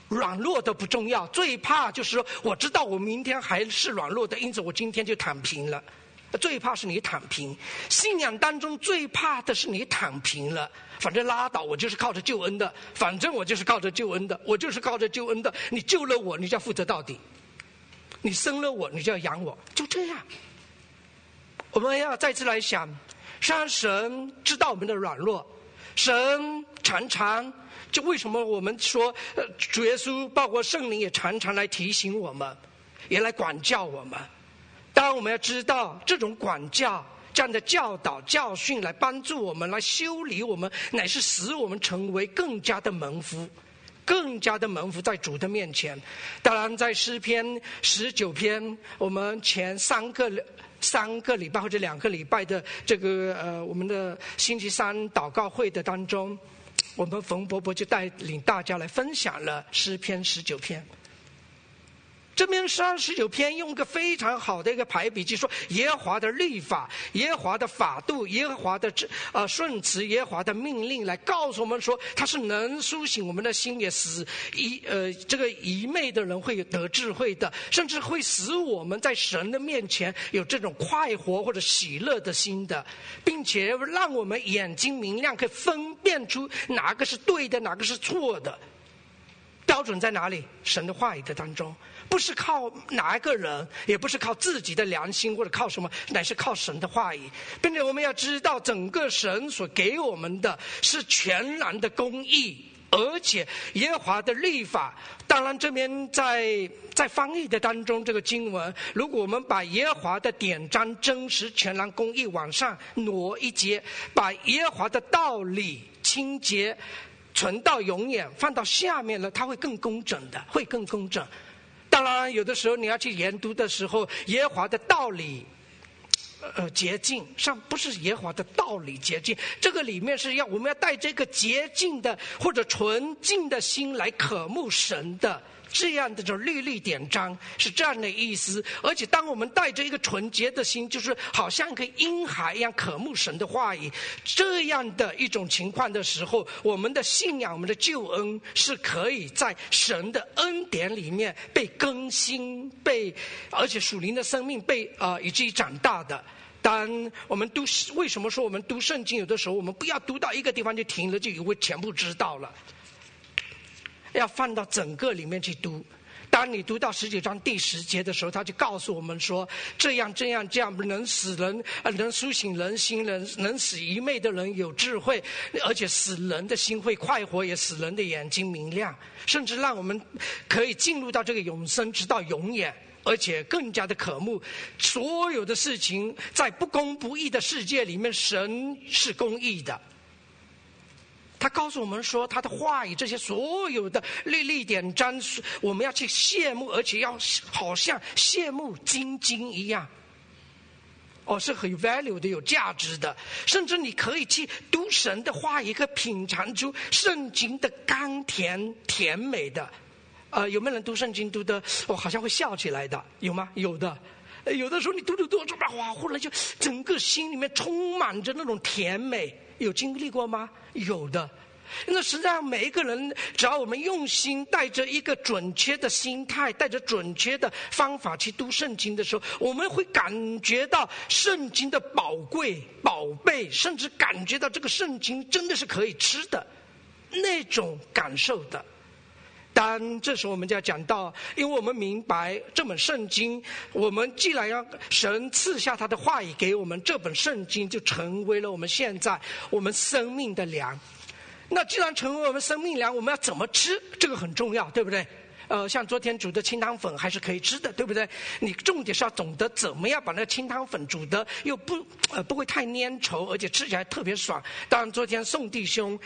软弱的不重要，最怕就是说我知道我明天还是软弱的，因此我今天就躺平了。最怕是你躺平，信仰当中最怕的是你躺平了，反正拉倒，我就是靠着救恩的，反正我就是靠着救恩的，我就是靠着救恩的，你救了我，你就要负责到底，你生了我，你就要养我，就这样。我们要再次来想，让神知道我们的软弱，神常常就为什么我们说主耶稣包括圣灵也常常来提醒我们，也来管教我们。当然我们要知道这种管教，这样的教导教训来帮助我们，来修理我们，乃是使我们成为更加的蒙福，更加的蒙福在主的面前。当然在诗篇19篇，我们前3个礼拜或者2个礼拜的这个我们的星期三祷告会的当中，我们冯伯伯就带领大家来分享了诗篇19篇。这边19篇用一个非常好的一个排比，就是说耶和华的律法、耶和华的法度、耶和华的顺词、耶和华的命令，来告诉我们说，它是能苏醒我们的心，也使这个愚昧的人会得智慧的，甚至会使我们在神的面前有这种快活或者喜乐的心的，并且让我们眼睛明亮，可以分辨出哪个是对的，哪个是错的。标准在哪里？神的话语的当中，不是靠哪一个人，也不是靠自己的良心或者靠什么，乃是靠神的话语。并且我们要知道，整个神所给我们的是全然的公义，而且耶和华的律法。当然这边在翻译的当中，这个经文，如果我们把耶和华的典章真实全然公义往上挪一阶，把耶和华的道理清洁存到永远放到下面了，它会更工整的，会更工整。当然有的时候你要去研读的时候，耶和华的道理洁净上不是耶和华的道理洁净，这个里面是我们要带这个洁净的或者纯净的心来渴慕神的，这样的这种律例典章是这样的意思。而且当我们带着一个纯洁的心，就是好像一个婴孩一样渴慕神的话语，这样的一种情况的时候，我们的信仰，我们的救恩是可以在神的恩典里面被更新，而且属灵的生命以至于长大的。当我们为什么说我们读圣经，有的时候我们不要读到一个地方就停了，就以为全部知道了，要放到整个里面去读。当你读到19章第10节的时候，他就告诉我们说，这样能使人能苏醒人心，能使愚昧的人有智慧，而且使人的心会快活，也使人的眼睛明亮，甚至让我们可以进入到这个永生直到永远，而且更加的渴慕。所有的事情在不公不义的世界里面，神是公义的。他告诉我们说，他的话语这些所有的律例典章，我们要去羡慕，而且要好像羡慕金经一样，是很 value 的，有价值的。甚至你可以去读神的话语，可以品尝出圣经的甘甜甜美的。有没有人读圣经读的好像会笑起来的？有吗？有的。有的时候你读哇，忽然就整个心里面充满着那种甜美，有经历过吗？有的。那实际上每一个人，只要我们用心，带着一个准确的心态，带着准确的方法去读圣经的时候，我们会感觉到圣经的宝贵宝贝，甚至感觉到这个圣经真的是可以吃的那种感受的。当这时候我们就要讲到，因为我们明白这本圣经，我们既然要神赐下他的话语给我们，这本圣经就成为了我们现在我们生命的粮。那既然成为我们生命粮，我们要怎么吃？这个很重要，对不对？像昨天煮的清汤粉还是可以吃的，对不对？你重点是要懂得怎么样把那个清汤粉煮的又不会太粘稠，而且吃起来特别爽。当然昨天宋弟兄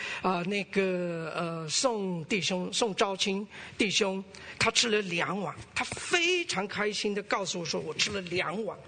宋昭清弟兄，他吃了2碗，他非常开心的告诉我说，我吃了2碗。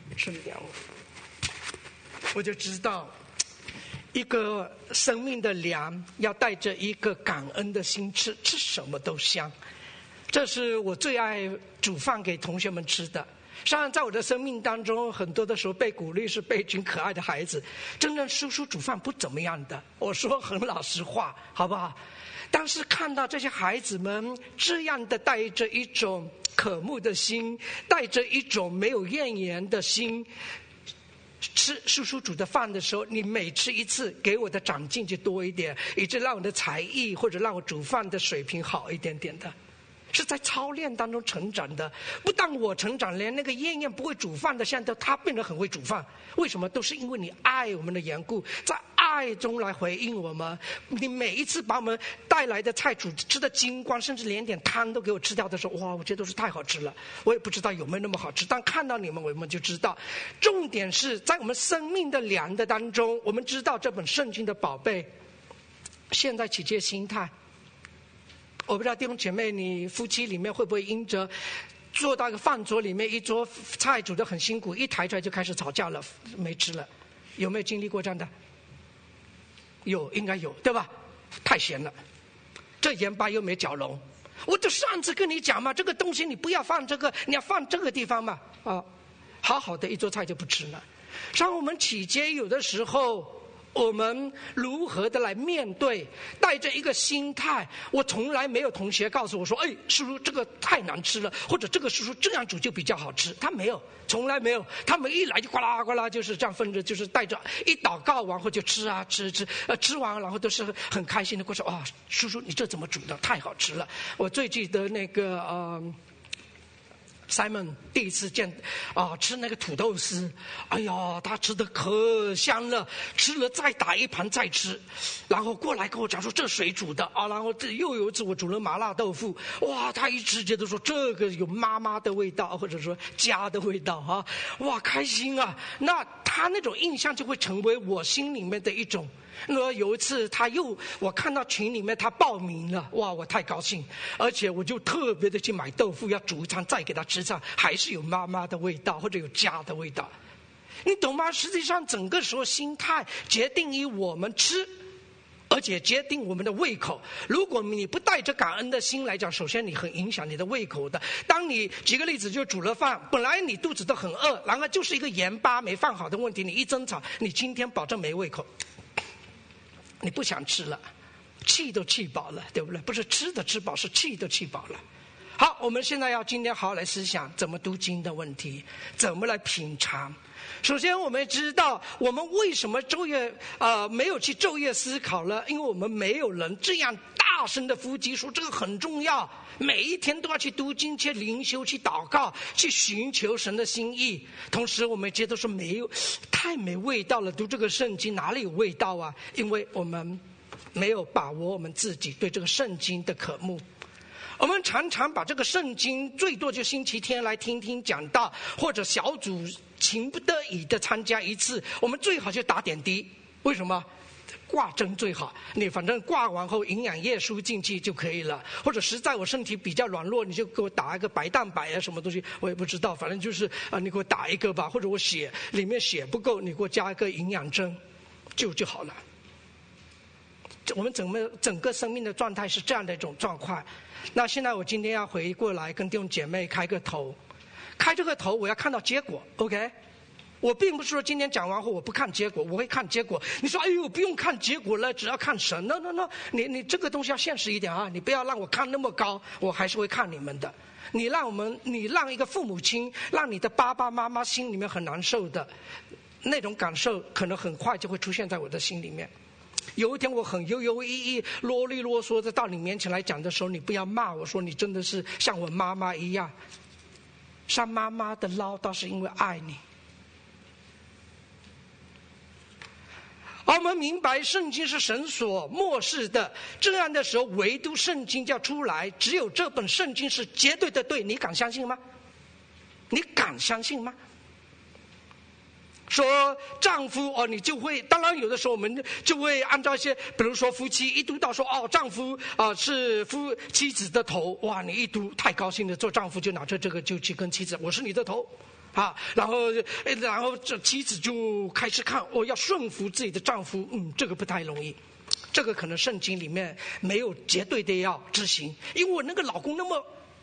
我就知道一个生命的粮要带着一个感恩的心吃什么都香。 这是我最爱煮饭给同学们吃的。实际上在我的生命当中，很多的时候被鼓励是被一群可爱的孩子。真正叔叔煮饭不怎么样的，我说很老实话，好不好？但是看到这些孩子们这样的带着一种渴慕的心，带着一种没有怨言的心，吃叔叔煮的饭的时候，你每吃一次给我的长进就多一点，以致让我的才艺或者让我煮饭的水平好一点点的。是在操练当中成长的。不但我成长，连那个燕燕不会煮饭的，现在他变得很会煮饭。为什么？都是因为你爱我们的缘故，在爱中来回应我们。你每一次把我们带来的菜煮吃的精光，甚至连点汤都给我吃掉的时候，哇，我觉得都是太好吃了。我也不知道有没有那么好吃，但看到你们我们就知道。重点是在我们生命的粮的当中，我们知道这本圣经的宝贝。现在起这心态，我不知道弟兄姐妹，你夫妻里面会不会因着坐到一个饭桌里面，一桌菜煮得很辛苦，一抬出来就开始吵架了，没吃了？有没有经历过这样的？有，应该有，对吧？太咸了，这盐巴又没搅融。我就上次跟你讲嘛，这个东西你不要放这个，你要放这个地方嘛。啊，好好的一桌菜就不吃了。像我们起街有的时候，我们如何的来面对，带着一个心态。我从来没有同学告诉我说，哎，叔叔这个太难吃了，或者这个叔叔这样煮就比较好吃。他没有，从来没有。他们一来就呱啦呱啦，就是这样分着，就是带着一祷告完后就吃啊吃，吃完然后都是很开心的过说，哇，叔叔你这怎么煮的？太好吃了。我最记得那个Simon 第一次见吃那个土豆丝，哎呀，他吃的可香了，吃了再打一盘再吃，然后过来跟我讲说这水煮的啊，然后又有一次我煮了麻辣豆腐，哇，他一直觉得说这个有妈妈的味道，或者说家的味道啊，哇，开心啊！那他那种印象就会成为我心里面的一种。那有一次我看到群里面他报名了，哇，我太高兴，而且我就特别的去买豆腐，要煮一餐再给他吃上，还是有妈妈的味道或者有家的味道，你懂吗？实际上整个时候心态决定于我们吃，而且决定我们的胃口。如果你不带着感恩的心来讲，首先你很影响你的胃口的。当你举个例子，就煮了饭，本来你肚子都很饿，然后就是一个盐巴没放好的问题，你一争吵，你今天保证没胃口，你不想吃了，气都气饱了，对不对？不是吃的吃饱，是气都气饱了。好，我们现在要今天好好来思想怎么读经的问题，怎么来品尝。首先我们知道我们为什么没有去昼夜思考了，因为我们没有人这样大声的呼击说这个很重要，每一天都要去读经，去灵修，去祷告，去寻求神的心意。同时我们觉得说太没味道了，读这个圣经哪里有味道啊？因为我们没有把握我们自己对这个圣经的渴慕。我们常常把这个圣经最多就星期天来听听讲道，或者小组情不得已的参加一次，我们最好就打点滴。为什么？挂针最好，你反正挂完后营养液输进去就可以了。或者实在我身体比较软弱，你就给我打一个白蛋白啊，什么东西我也不知道，反正就是你给我打一个吧。或者我里面血不够，你给我加一个营养针就好了。我们整个生命的状态是这样的一种状况。那现在我今天要回过来跟弟兄姐妹开个头，开这个头我要看到结果 ，OK？ 我并不是说今天讲完后我不看结果，我会看结果。你说哎呦不用看结果了，只要看神。No， 你这个东西要现实一点啊！你不要让我看那么高，我还是会看你们的。你让一个父母亲，让你的爸爸妈妈心里面很难受的那种感受，可能很快就会出现在我的心里面。有一天我很犹犹豫豫啰里啰嗦的到你面前来讲的时候，你不要骂我说你真的是像我妈妈一样，像妈妈的唠叨是因为爱你。而我们明白圣经是神所默示的，这样的时候唯独圣经就要出来，只有这本圣经是绝对的对，你敢相信吗？你敢相信吗？说丈夫你就会，当然有的时候我们就会按照一些，比如说夫妻一读到说丈夫是妻子的头，哇，你一读太高兴了，做丈夫就拿着这个就去跟妻子，我是你的头然后这妻子就开始看要顺服自己的丈夫，这个不太容易，这个可能圣经里面没有绝对的要执行，因为我那个老公那么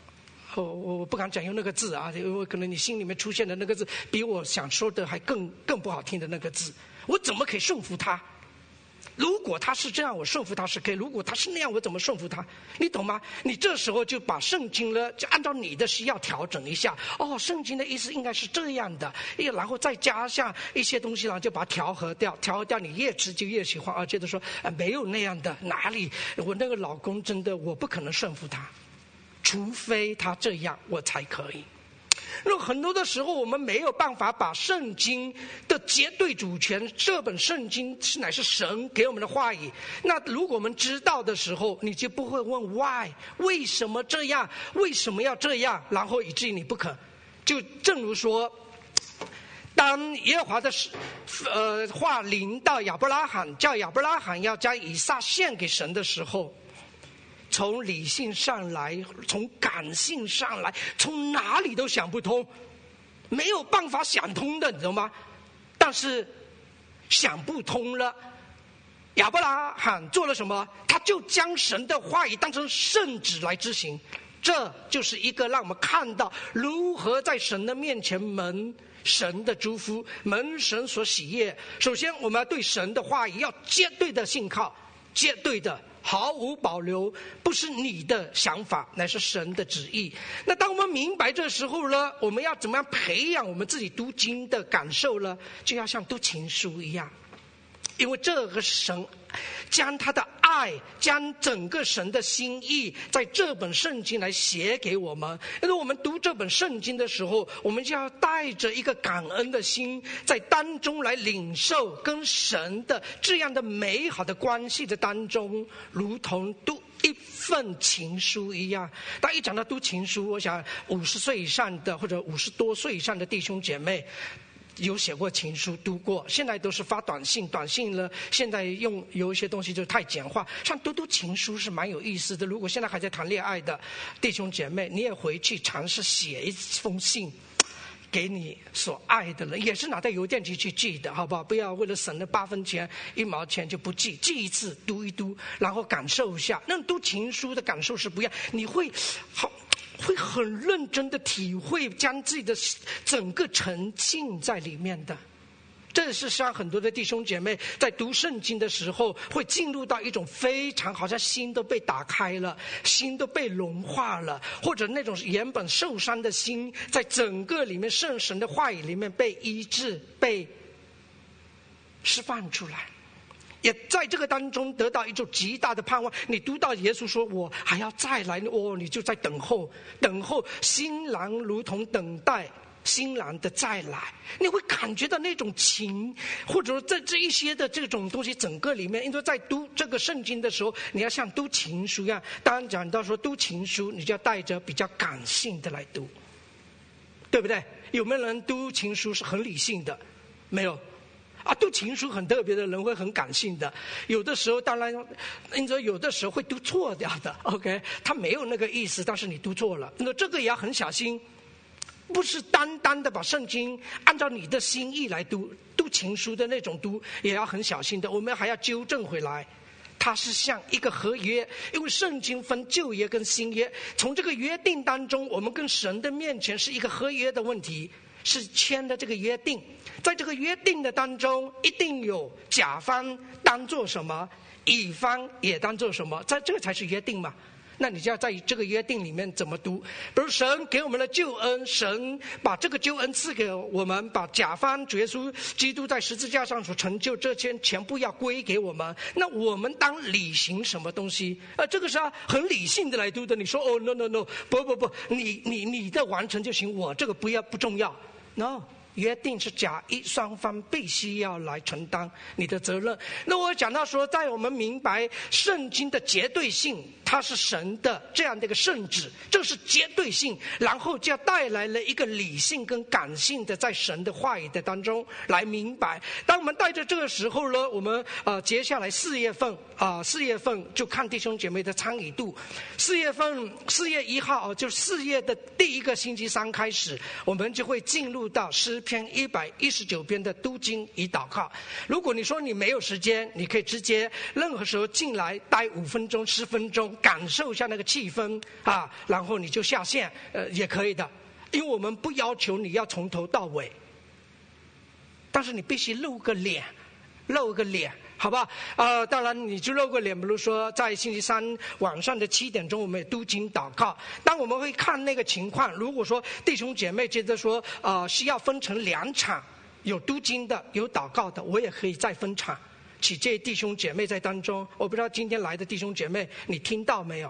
我不敢讲用那个字啊，因为可能你心里面出现的那个字比我想说的还更不好听的那个字，我怎么可以顺服他？如果他是这样，我顺服他是可以；如果他是那样，我怎么顺服他？你懂吗？你这时候就把圣经呢，就按照你的需要调整一下。哦，圣经的意思应该是这样的，然后再加上一些东西，然后就把它调和掉，你越吃就越喜欢，而觉得说没有那样的，哪里我那个老公真的我不可能顺服他，除非他这样我才可以。那很多的时候我们没有办法把圣经的绝对主权，这本圣经乃是神给我们的话语，那如果我们知道的时候，你就不会问 why 为什么这样，为什么要这样，然后以至于你不肯。就正如说，当耶和华的话临到亚伯拉罕，叫亚伯拉罕要将以撒献给神的时候，从理性上来，从感性上来，从哪里都想不通，没有办法想通的，你知道吗？但是想不通了，亚伯拉罕做了什么？他就将神的话语当成圣旨来执行。这就是一个让我们看到如何在神的面前蒙神的祝福，蒙神所喜悦。首先我们要对神的话语要绝对的信靠，绝对的毫无保留，不是你的想法，乃是神的旨意。那当我们明白这时候呢，我们要怎么样培养我们自己读经的感受呢？就要像读情书一样，因为这个神将他的爱，将整个神的心意在这本圣经来写给我们。因为我们读这本圣经的时候，我们就要带着一个感恩的心，在当中来领受跟神的这样的美好的关系的当中，如同读一份情书一样。当一讲到读情书，我想50岁以上的或者50多岁以上的弟兄姐妹有写过情书读过，现在都是发短信呢现在有一些东西就太简化，像读情书是蛮有意思的。如果现在还在谈恋爱的弟兄姐妹，你也回去尝试写一封信给你所爱的人，也是拿到邮电局去寄的，好不好？不要为了省了8分钱1毛钱就不寄，寄一次读一读，然后感受一下。那读情书的感受是不一样，你会很认真的体会，将自己的整个沉浸在里面的。这是像很多的弟兄姐妹在读圣经的时候，会进入到一种非常好像心都被打开了，心都被融化了，或者那种原本受伤的心，在整个里面圣神的话语里面被医治，被释放出来，也在这个当中得到一种极大的盼望。你读到耶稣说我还要再来，你就在等候新郎，如同等待新郎的再来。你会感觉到那种情，或者说这一些的这种东西整个里面，因为在读这个圣经的时候，你要像读情书一样。当然讲到说读情书，你就要带着比较感性的来读，对不对？有没有人读情书是很理性的？没有啊，读情书很特别的人会很感性的，有的时候当然，因为有的时候会读错掉的。OK， 他没有那个意思，但是你读错了，那这个也要很小心，不是单单的把圣经按照你的心意来读情书的那种读，也要很小心的。我们还要纠正回来，它是像一个合约，因为圣经分旧约跟新约，从这个约定当中，我们跟神的面前是一个合约的问题，是签的这个约定。在这个约定的当中，一定有甲方当做什么，乙方也当做什么，这个才是约定嘛。那你就要在这个约定里面怎么读？比如神给我们的救恩，神把这个救恩赐给我们，把甲方主耶稣基督在十字架上所成就这些全部要归给我们，那我们当履行什么东西？这个是很理性的来读的。你说哦 no， 不，你的完成就行，我这个不重要。No，约定是甲乙双方必须要来承担你的责任。那我讲到说，在我们明白圣经的绝对性，它是神的这样的一个圣旨，这是绝对性，然后就带来了一个理性跟感性的在神的话语的当中来明白。当我们带着这个时候呢，我们接下来4月份就看弟兄姐妹的参与度。4月1号就4月的第一个星期三开始，我们就会进入到诗篇119篇的读经与祷告。如果你说你没有时间，你可以直接任何时候进来待5分钟、10分钟，感受一下那个气氛啊，然后你就下线，也可以的。因为我们不要求你要从头到尾，但是你必须露个脸，好吧？当然你就露个脸，比如说在星期三晚上的7点钟，我们也读经祷告。但我们会看那个情况，如果说弟兄姐妹觉得说需要分成2场，有读经的，有祷告的，我也可以再分场，请这弟兄姐妹在当中。我不知道今天来的弟兄姐妹，你听到没有？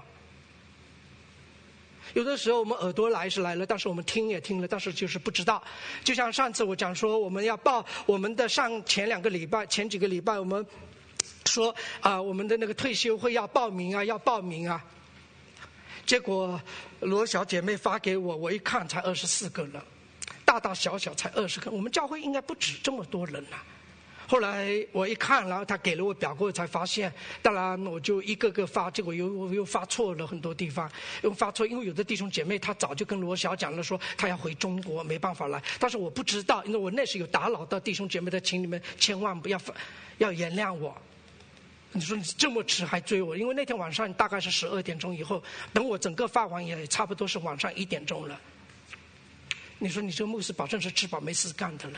有的时候我们耳朵来是来了，但是我们听也听了，但是就是不知道。就像上次我讲说，我们要报我们的前几个礼拜，我们说我们的那个退休会要报名啊。结果罗小姐妹发给我，我一看才24个人，大大小小才20个，我们教会应该不止这么多人啊。后来我一看，然后他给了我表格，才发现，当然我就一个个发，结果又发错了很多地方，又发错，因为有的弟兄姐妹他早就跟罗小讲了，说他要回中国，没办法来，但是我不知道，因为我那时有打扰到弟兄姐妹的，请你们千万不要原谅我。你说你这么迟还追我，因为那天晚上大概是12点钟以后，等我整个发完也差不多是晚上1点钟了。你说你这个牧师保证是吃饱没事干的了。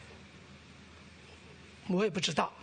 我也不知道。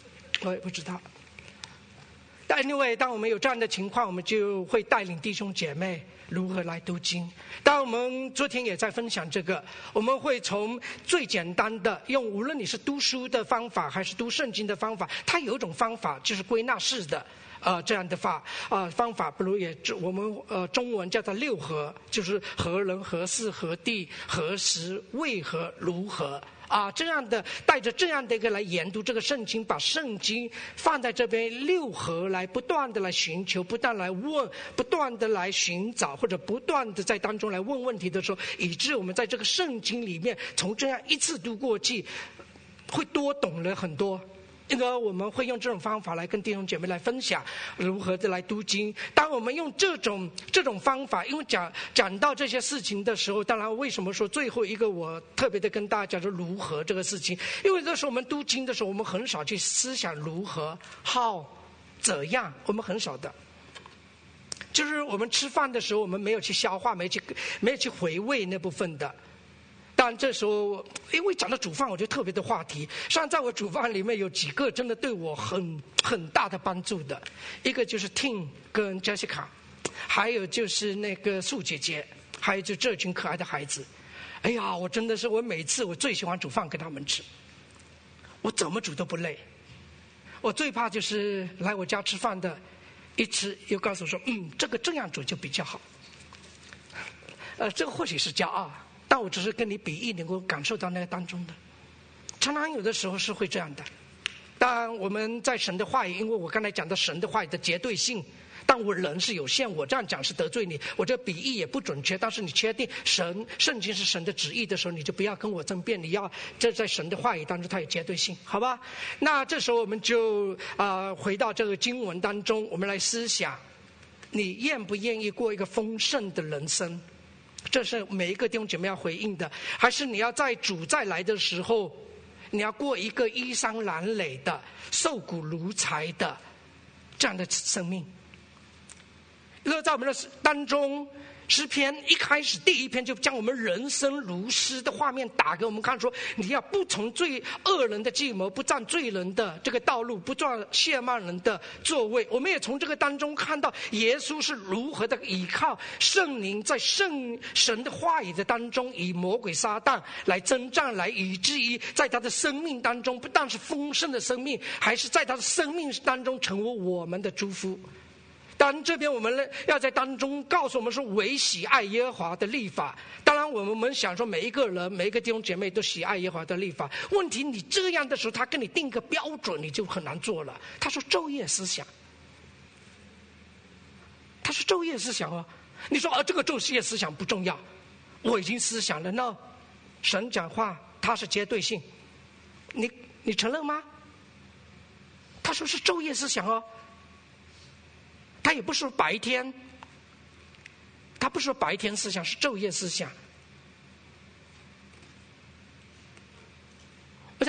但anyway，当我们有这样的情况，我们就会带领弟兄姐妹如何来读经。当我们昨天也在分享这个，我们会从最简单的，无论你是读书的方法还是读圣经的方法，它有一种方法就是归纳式的这样的方法，比如我们中文叫做6合，就是何人、何事、何地、何时、为何、如何。这样的带着这样的一个来研读这个圣经，把圣经放在这边6合来不断的来寻求，不断来问，不断的来寻找，或者不断的在当中来问问题的时候，以致我们在这个圣经里面从这样一次读过去，会多懂了很多。因为我们会用这种方法来跟弟兄姐妹来分享如何的来读经。当我们用这种方法，因为讲到这些事情的时候，当然为什么说最后一个我特别的跟大家讲说如何这个事情，因为这时候我们读经的时候，我们很少去思想如何 how 怎样，我们很少的。就是我们吃饭的时候，我们没有去消化，没有去回味那部分的。但这时候，因为讲到煮饭，我就特别的话题。实际上，在我煮饭里面有几个真的对我很大的帮助的，一个就是 Tim 跟 Jessica， 还有就是那个素姐姐，还有就这群可爱的孩子。哎呀，我真的是每次我最喜欢煮饭给他们吃，我怎么煮都不累。我最怕就是来我家吃饭的，一吃又告诉我说，这样煮就比较好。这个或许是骄傲。但我只是跟你比喻，能够感受到那个当中的，常常有的时候是会这样的。当然我们在神的话语，因为我刚才讲到神的话语的绝对性，但我人是有限，我这样讲是得罪你，我这比喻也不准确。但是你确定圣经是神的旨意的时候，你就不要跟我争辩，你要这在神的话语当中它有绝对性，好吧？那这时候我们就回到这个经文当中，我们来思想，你愿不愿意过一个丰盛的人生？这是每一个弟兄姐妹要回应的，还是你要在主再来的时候，你要过一个衣裳褴褛的、瘦骨如柴的这样的生命？因为在我们的当中，诗篇一开始第1篇就将我们人生如诗的画面打给我们看，说你要不从恶人的计谋，不占罪人的这个道路，不占亵慢人的座位。我们也从这个当中看到耶稣是如何的依靠圣灵，在神的话语的当中，以魔鬼撒旦来征战，来以至于在他的生命当中，不但是丰盛的生命，还是在他的生命当中成为我们的祝福。当然这边我们要在当中告诉我们说，唯喜爱耶和华的律法。当然我们想说每一个人每一个弟兄姐妹都喜爱耶和华的律法，问题你这样的时候，他跟你定个标准，你就很难做了。他说昼夜思想，他说昼夜思想哦。你说这个昼夜思想不重要，我已经思想了。那神讲话他是绝对性，你承认吗？他说是昼夜思想哦。他也不是说白天，他不是说白天思想，是昼夜思想。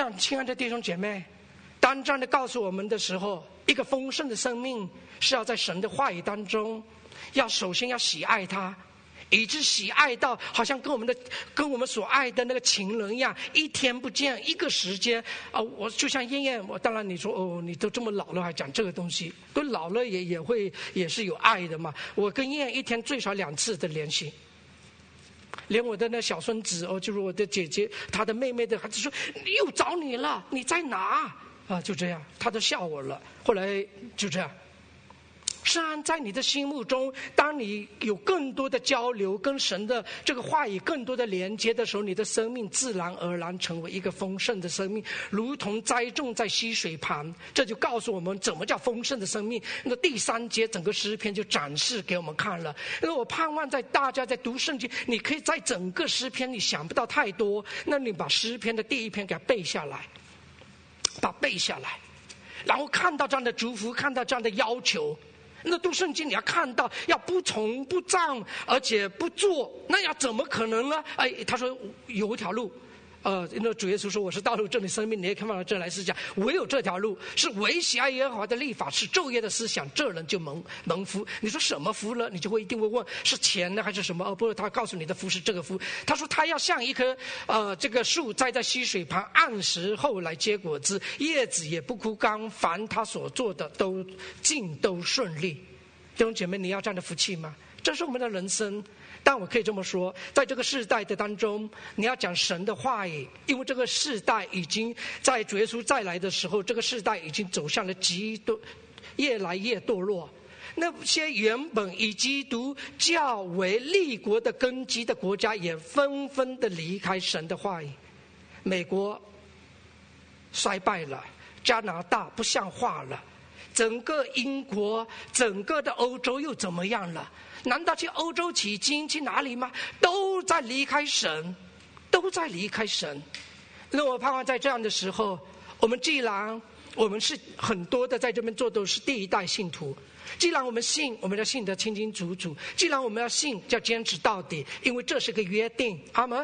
样，亲爱的弟兄姐妹，当这样的告诉我们的时候，一个丰盛的生命是要在神的话语当中，首先要喜爱他，以致喜爱到好像跟我们所爱的那个情人一样，一天不见一个时间我就像燕燕，我当然你说你都这么老了还讲这个东西，都老了也是有爱的嘛。我跟燕燕一天最少2次的联系，连我的那小孙子就是我的姐姐，她的妹妹的孩子说又找你了，你在哪就这样，他都笑我了。后来就这样。是啊，在你的心目中，当你有更多的交流，跟神的这个话语更多的连接的时候，你的生命自然而然成为一个丰盛的生命，如同栽种在溪水旁。这就告诉我们怎么叫丰盛的生命。那第3节整个诗篇就展示给我们看了。那我盼望大家在读圣经，你可以在整个诗篇你想不到太多，那你把诗篇的第1篇给它背下来，把它背下来，然后看到这样的祝福，看到这样的要求。那读圣经你要看到要不从不仗而且不做，那要怎么可能呢？他说有一条路，那主耶稣说我是道路真理生命，你也看到这来是讲唯有这条路，是唯喜爱耶和华的律法，是昼夜的思想，这人就蒙福。你说什么福了？你就一定会问是钱呢还是什么？不是，他告诉你的福是这个福。他说他要像一棵这个树栽在溪水旁，按时后来结果子，叶子也不枯干，凡他所做的尽都顺利。弟兄姐妹，你要这样的福气吗？这是我们的人生。但我可以这么说，在这个世代的当中，你要讲神的话语，因为这个世代已经在主耶稣再来的时候，这个世代已经走向了越来越堕落。那些原本以基督教为立国的根基的国家，也纷纷的离开神的话语。美国衰败了，加拿大不像话了，整个英国，整个的欧洲又怎么样了？难道去欧洲取经去哪里吗？都在离开神，都在离开神。那我盼望在这样的时候，既然我们是很多的在这边做都是第1代信徒，既然我们信，我们要信得清清楚楚；既然我们要信，就要坚持到底，因为这是个约定。阿们。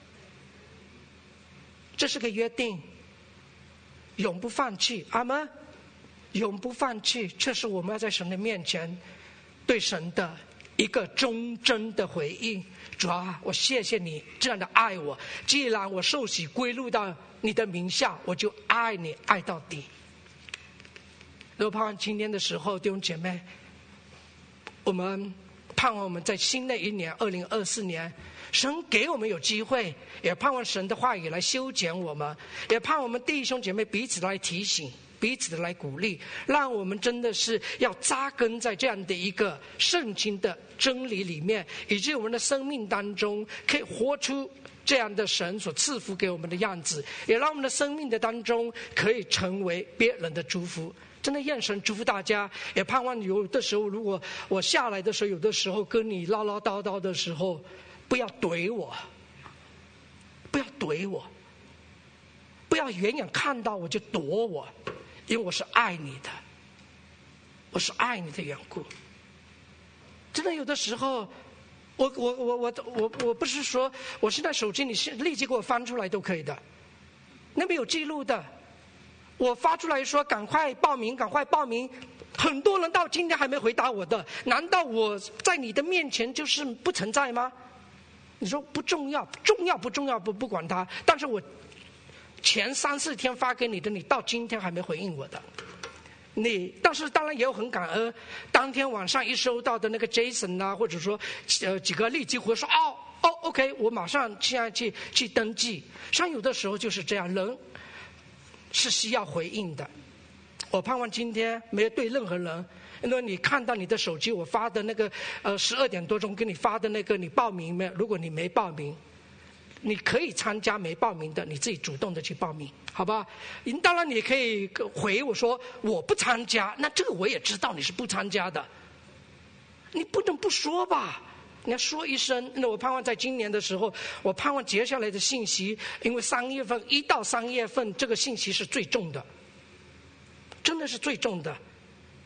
这是个约定，永不放弃。阿们。永不放弃，这是我们要在神的面前对神的一个忠贞的回应。主啊，我谢谢你这样的爱我，既然我受洗归入到你的名下，我就爱你爱到底。如果盼望今天的时候，弟兄姐妹，我们盼望我们在新的一年2024年，神给我们有机会，也盼望神的话语来修剪我们，也盼望我们弟兄姐妹彼此来提醒，彼此的来鼓励，让我们真的是要扎根在这样的一个圣经的真理里面，以致我们的生命当中可以活出这样的神所赐福给我们的样子，也让我们的生命的当中可以成为别人的祝福。真的愿神祝福大家，也盼望有的时候如果我下来的时候，有的时候跟你唠唠叨叨的时候，不要怼我，不要怼我，不要远远看到我就躲我，因为我是爱你的，我是爱你的缘故。真的有的时候，我不是说我现在手机你立即给我翻出来都可以的，那边有记录的。我发出来说赶快报名，赶快报名，很多人到今天还没回答我的，难道我在你的面前就是不存在吗？你说不重要，重要不重要不管它，但是我前3、4天发给你的，你到今天还没回应我的。但是当然也有很感恩，当天晚上一收到的那个 Jason 啊，或者说几个立即回说OK， 我马上现在去登记。像有的时候就是这样，人是需要回应的。我盼望今天没有对任何人，因为你看到你的手机我发的那个12点多钟给你发的那个，你报名没有？如果你没报名，你可以参加，没报名的你自己主动的去报名，好吧？当然你可以回我说我不参加，那这个我也知道你是不参加的，你不能不说吧？你要说一声。那我盼望在今年的时候，我盼望接下来的信息，因为1到3月份这个信息是最重的，真的是最重的。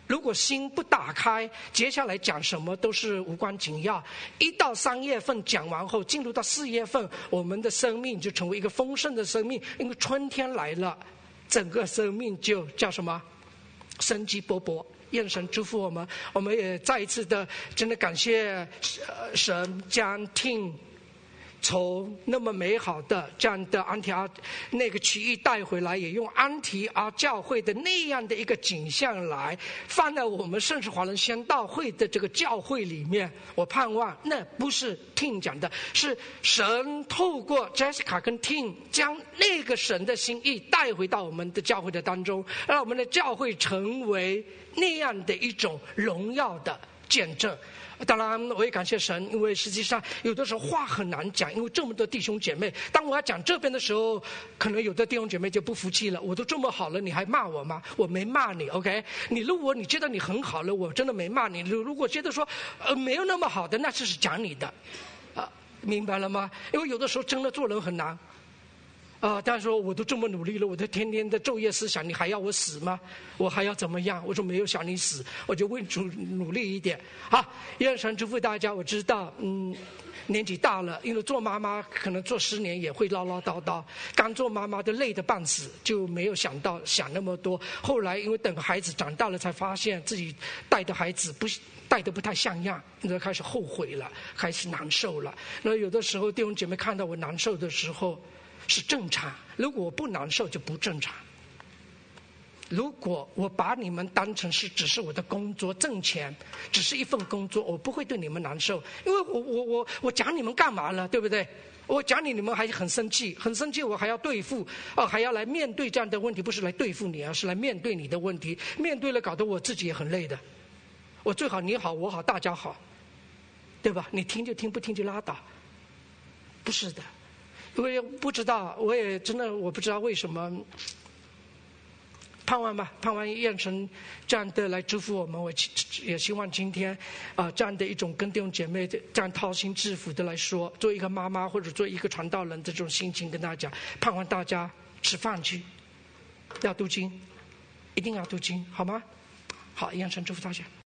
如果心不打开，接下来讲什么都是无关紧要。1到3月份讲完后，进入到4月份，我们的生命就成为一个丰盛的生命，因为春天来了，整个生命就叫什么？生机勃勃。愿神祝福我们，我们也再一次的真的感谢神将听从那么美好的这样的安提阿那个区域带回来，也用安提阿教会的那样的一个景象来放在我们圣使华人宣道会的这个教会里面。我盼望那不是 Tim 讲的，是神透过 Jessica 跟 Tim 将那个神的心意带回到我们的教会的当中，让我们的教会成为那样的一种荣耀的见证。当然我也感谢神，因为实际上有的时候话很难讲，因为这么多弟兄姐妹，当我要讲这边的时候，可能有的弟兄姐妹就不服气了，我都这么好了你还骂我吗？我没骂你 OK， 你如果你觉得你很好了，我真的没骂你，如果觉得说没有那么好的，那就是讲你的明白了吗？因为有的时候真的做人很难但是说我都这么努力了，我都天天的昼夜思想，你还要我死吗？我还要怎么样？我说没有想你死，我就为主努力一点。好，愿神祝福大家。我知道年纪大了，因为做妈妈可能做10年也会唠唠叨叨，刚做妈妈都累得半死，就没有想那么多。后来因为等孩子长大了，才发现自己带的孩子带得不太像样，就开始后悔了，开始难受了。那有的时候弟兄姐妹看到我难受的时候是正常，如果我不难受就不正常。如果我把你们当成只是我的工作，挣钱只是一份工作，我不会对你们难受，因为我讲你们干嘛了，对不对？我讲你们还很生气，我还要对付还要来面对这样的问题，不是来对付你，而是来面对你的问题。面对了搞得我自己也很累的。我最好你好我好大家好，对吧？你听就听，不听就拉倒。不是的，我也不知道，我不知道为什么。盼望吧，盼望愿神这样的来祝福我们。我也希望今天这样的一种跟弟兄姐妹这样掏心置腹的来说，做一个妈妈或者做一个传道人的这种心情跟大家讲，盼望大家吃饭去，要读经，一定要读经，好吗？好，愿神祝福大家。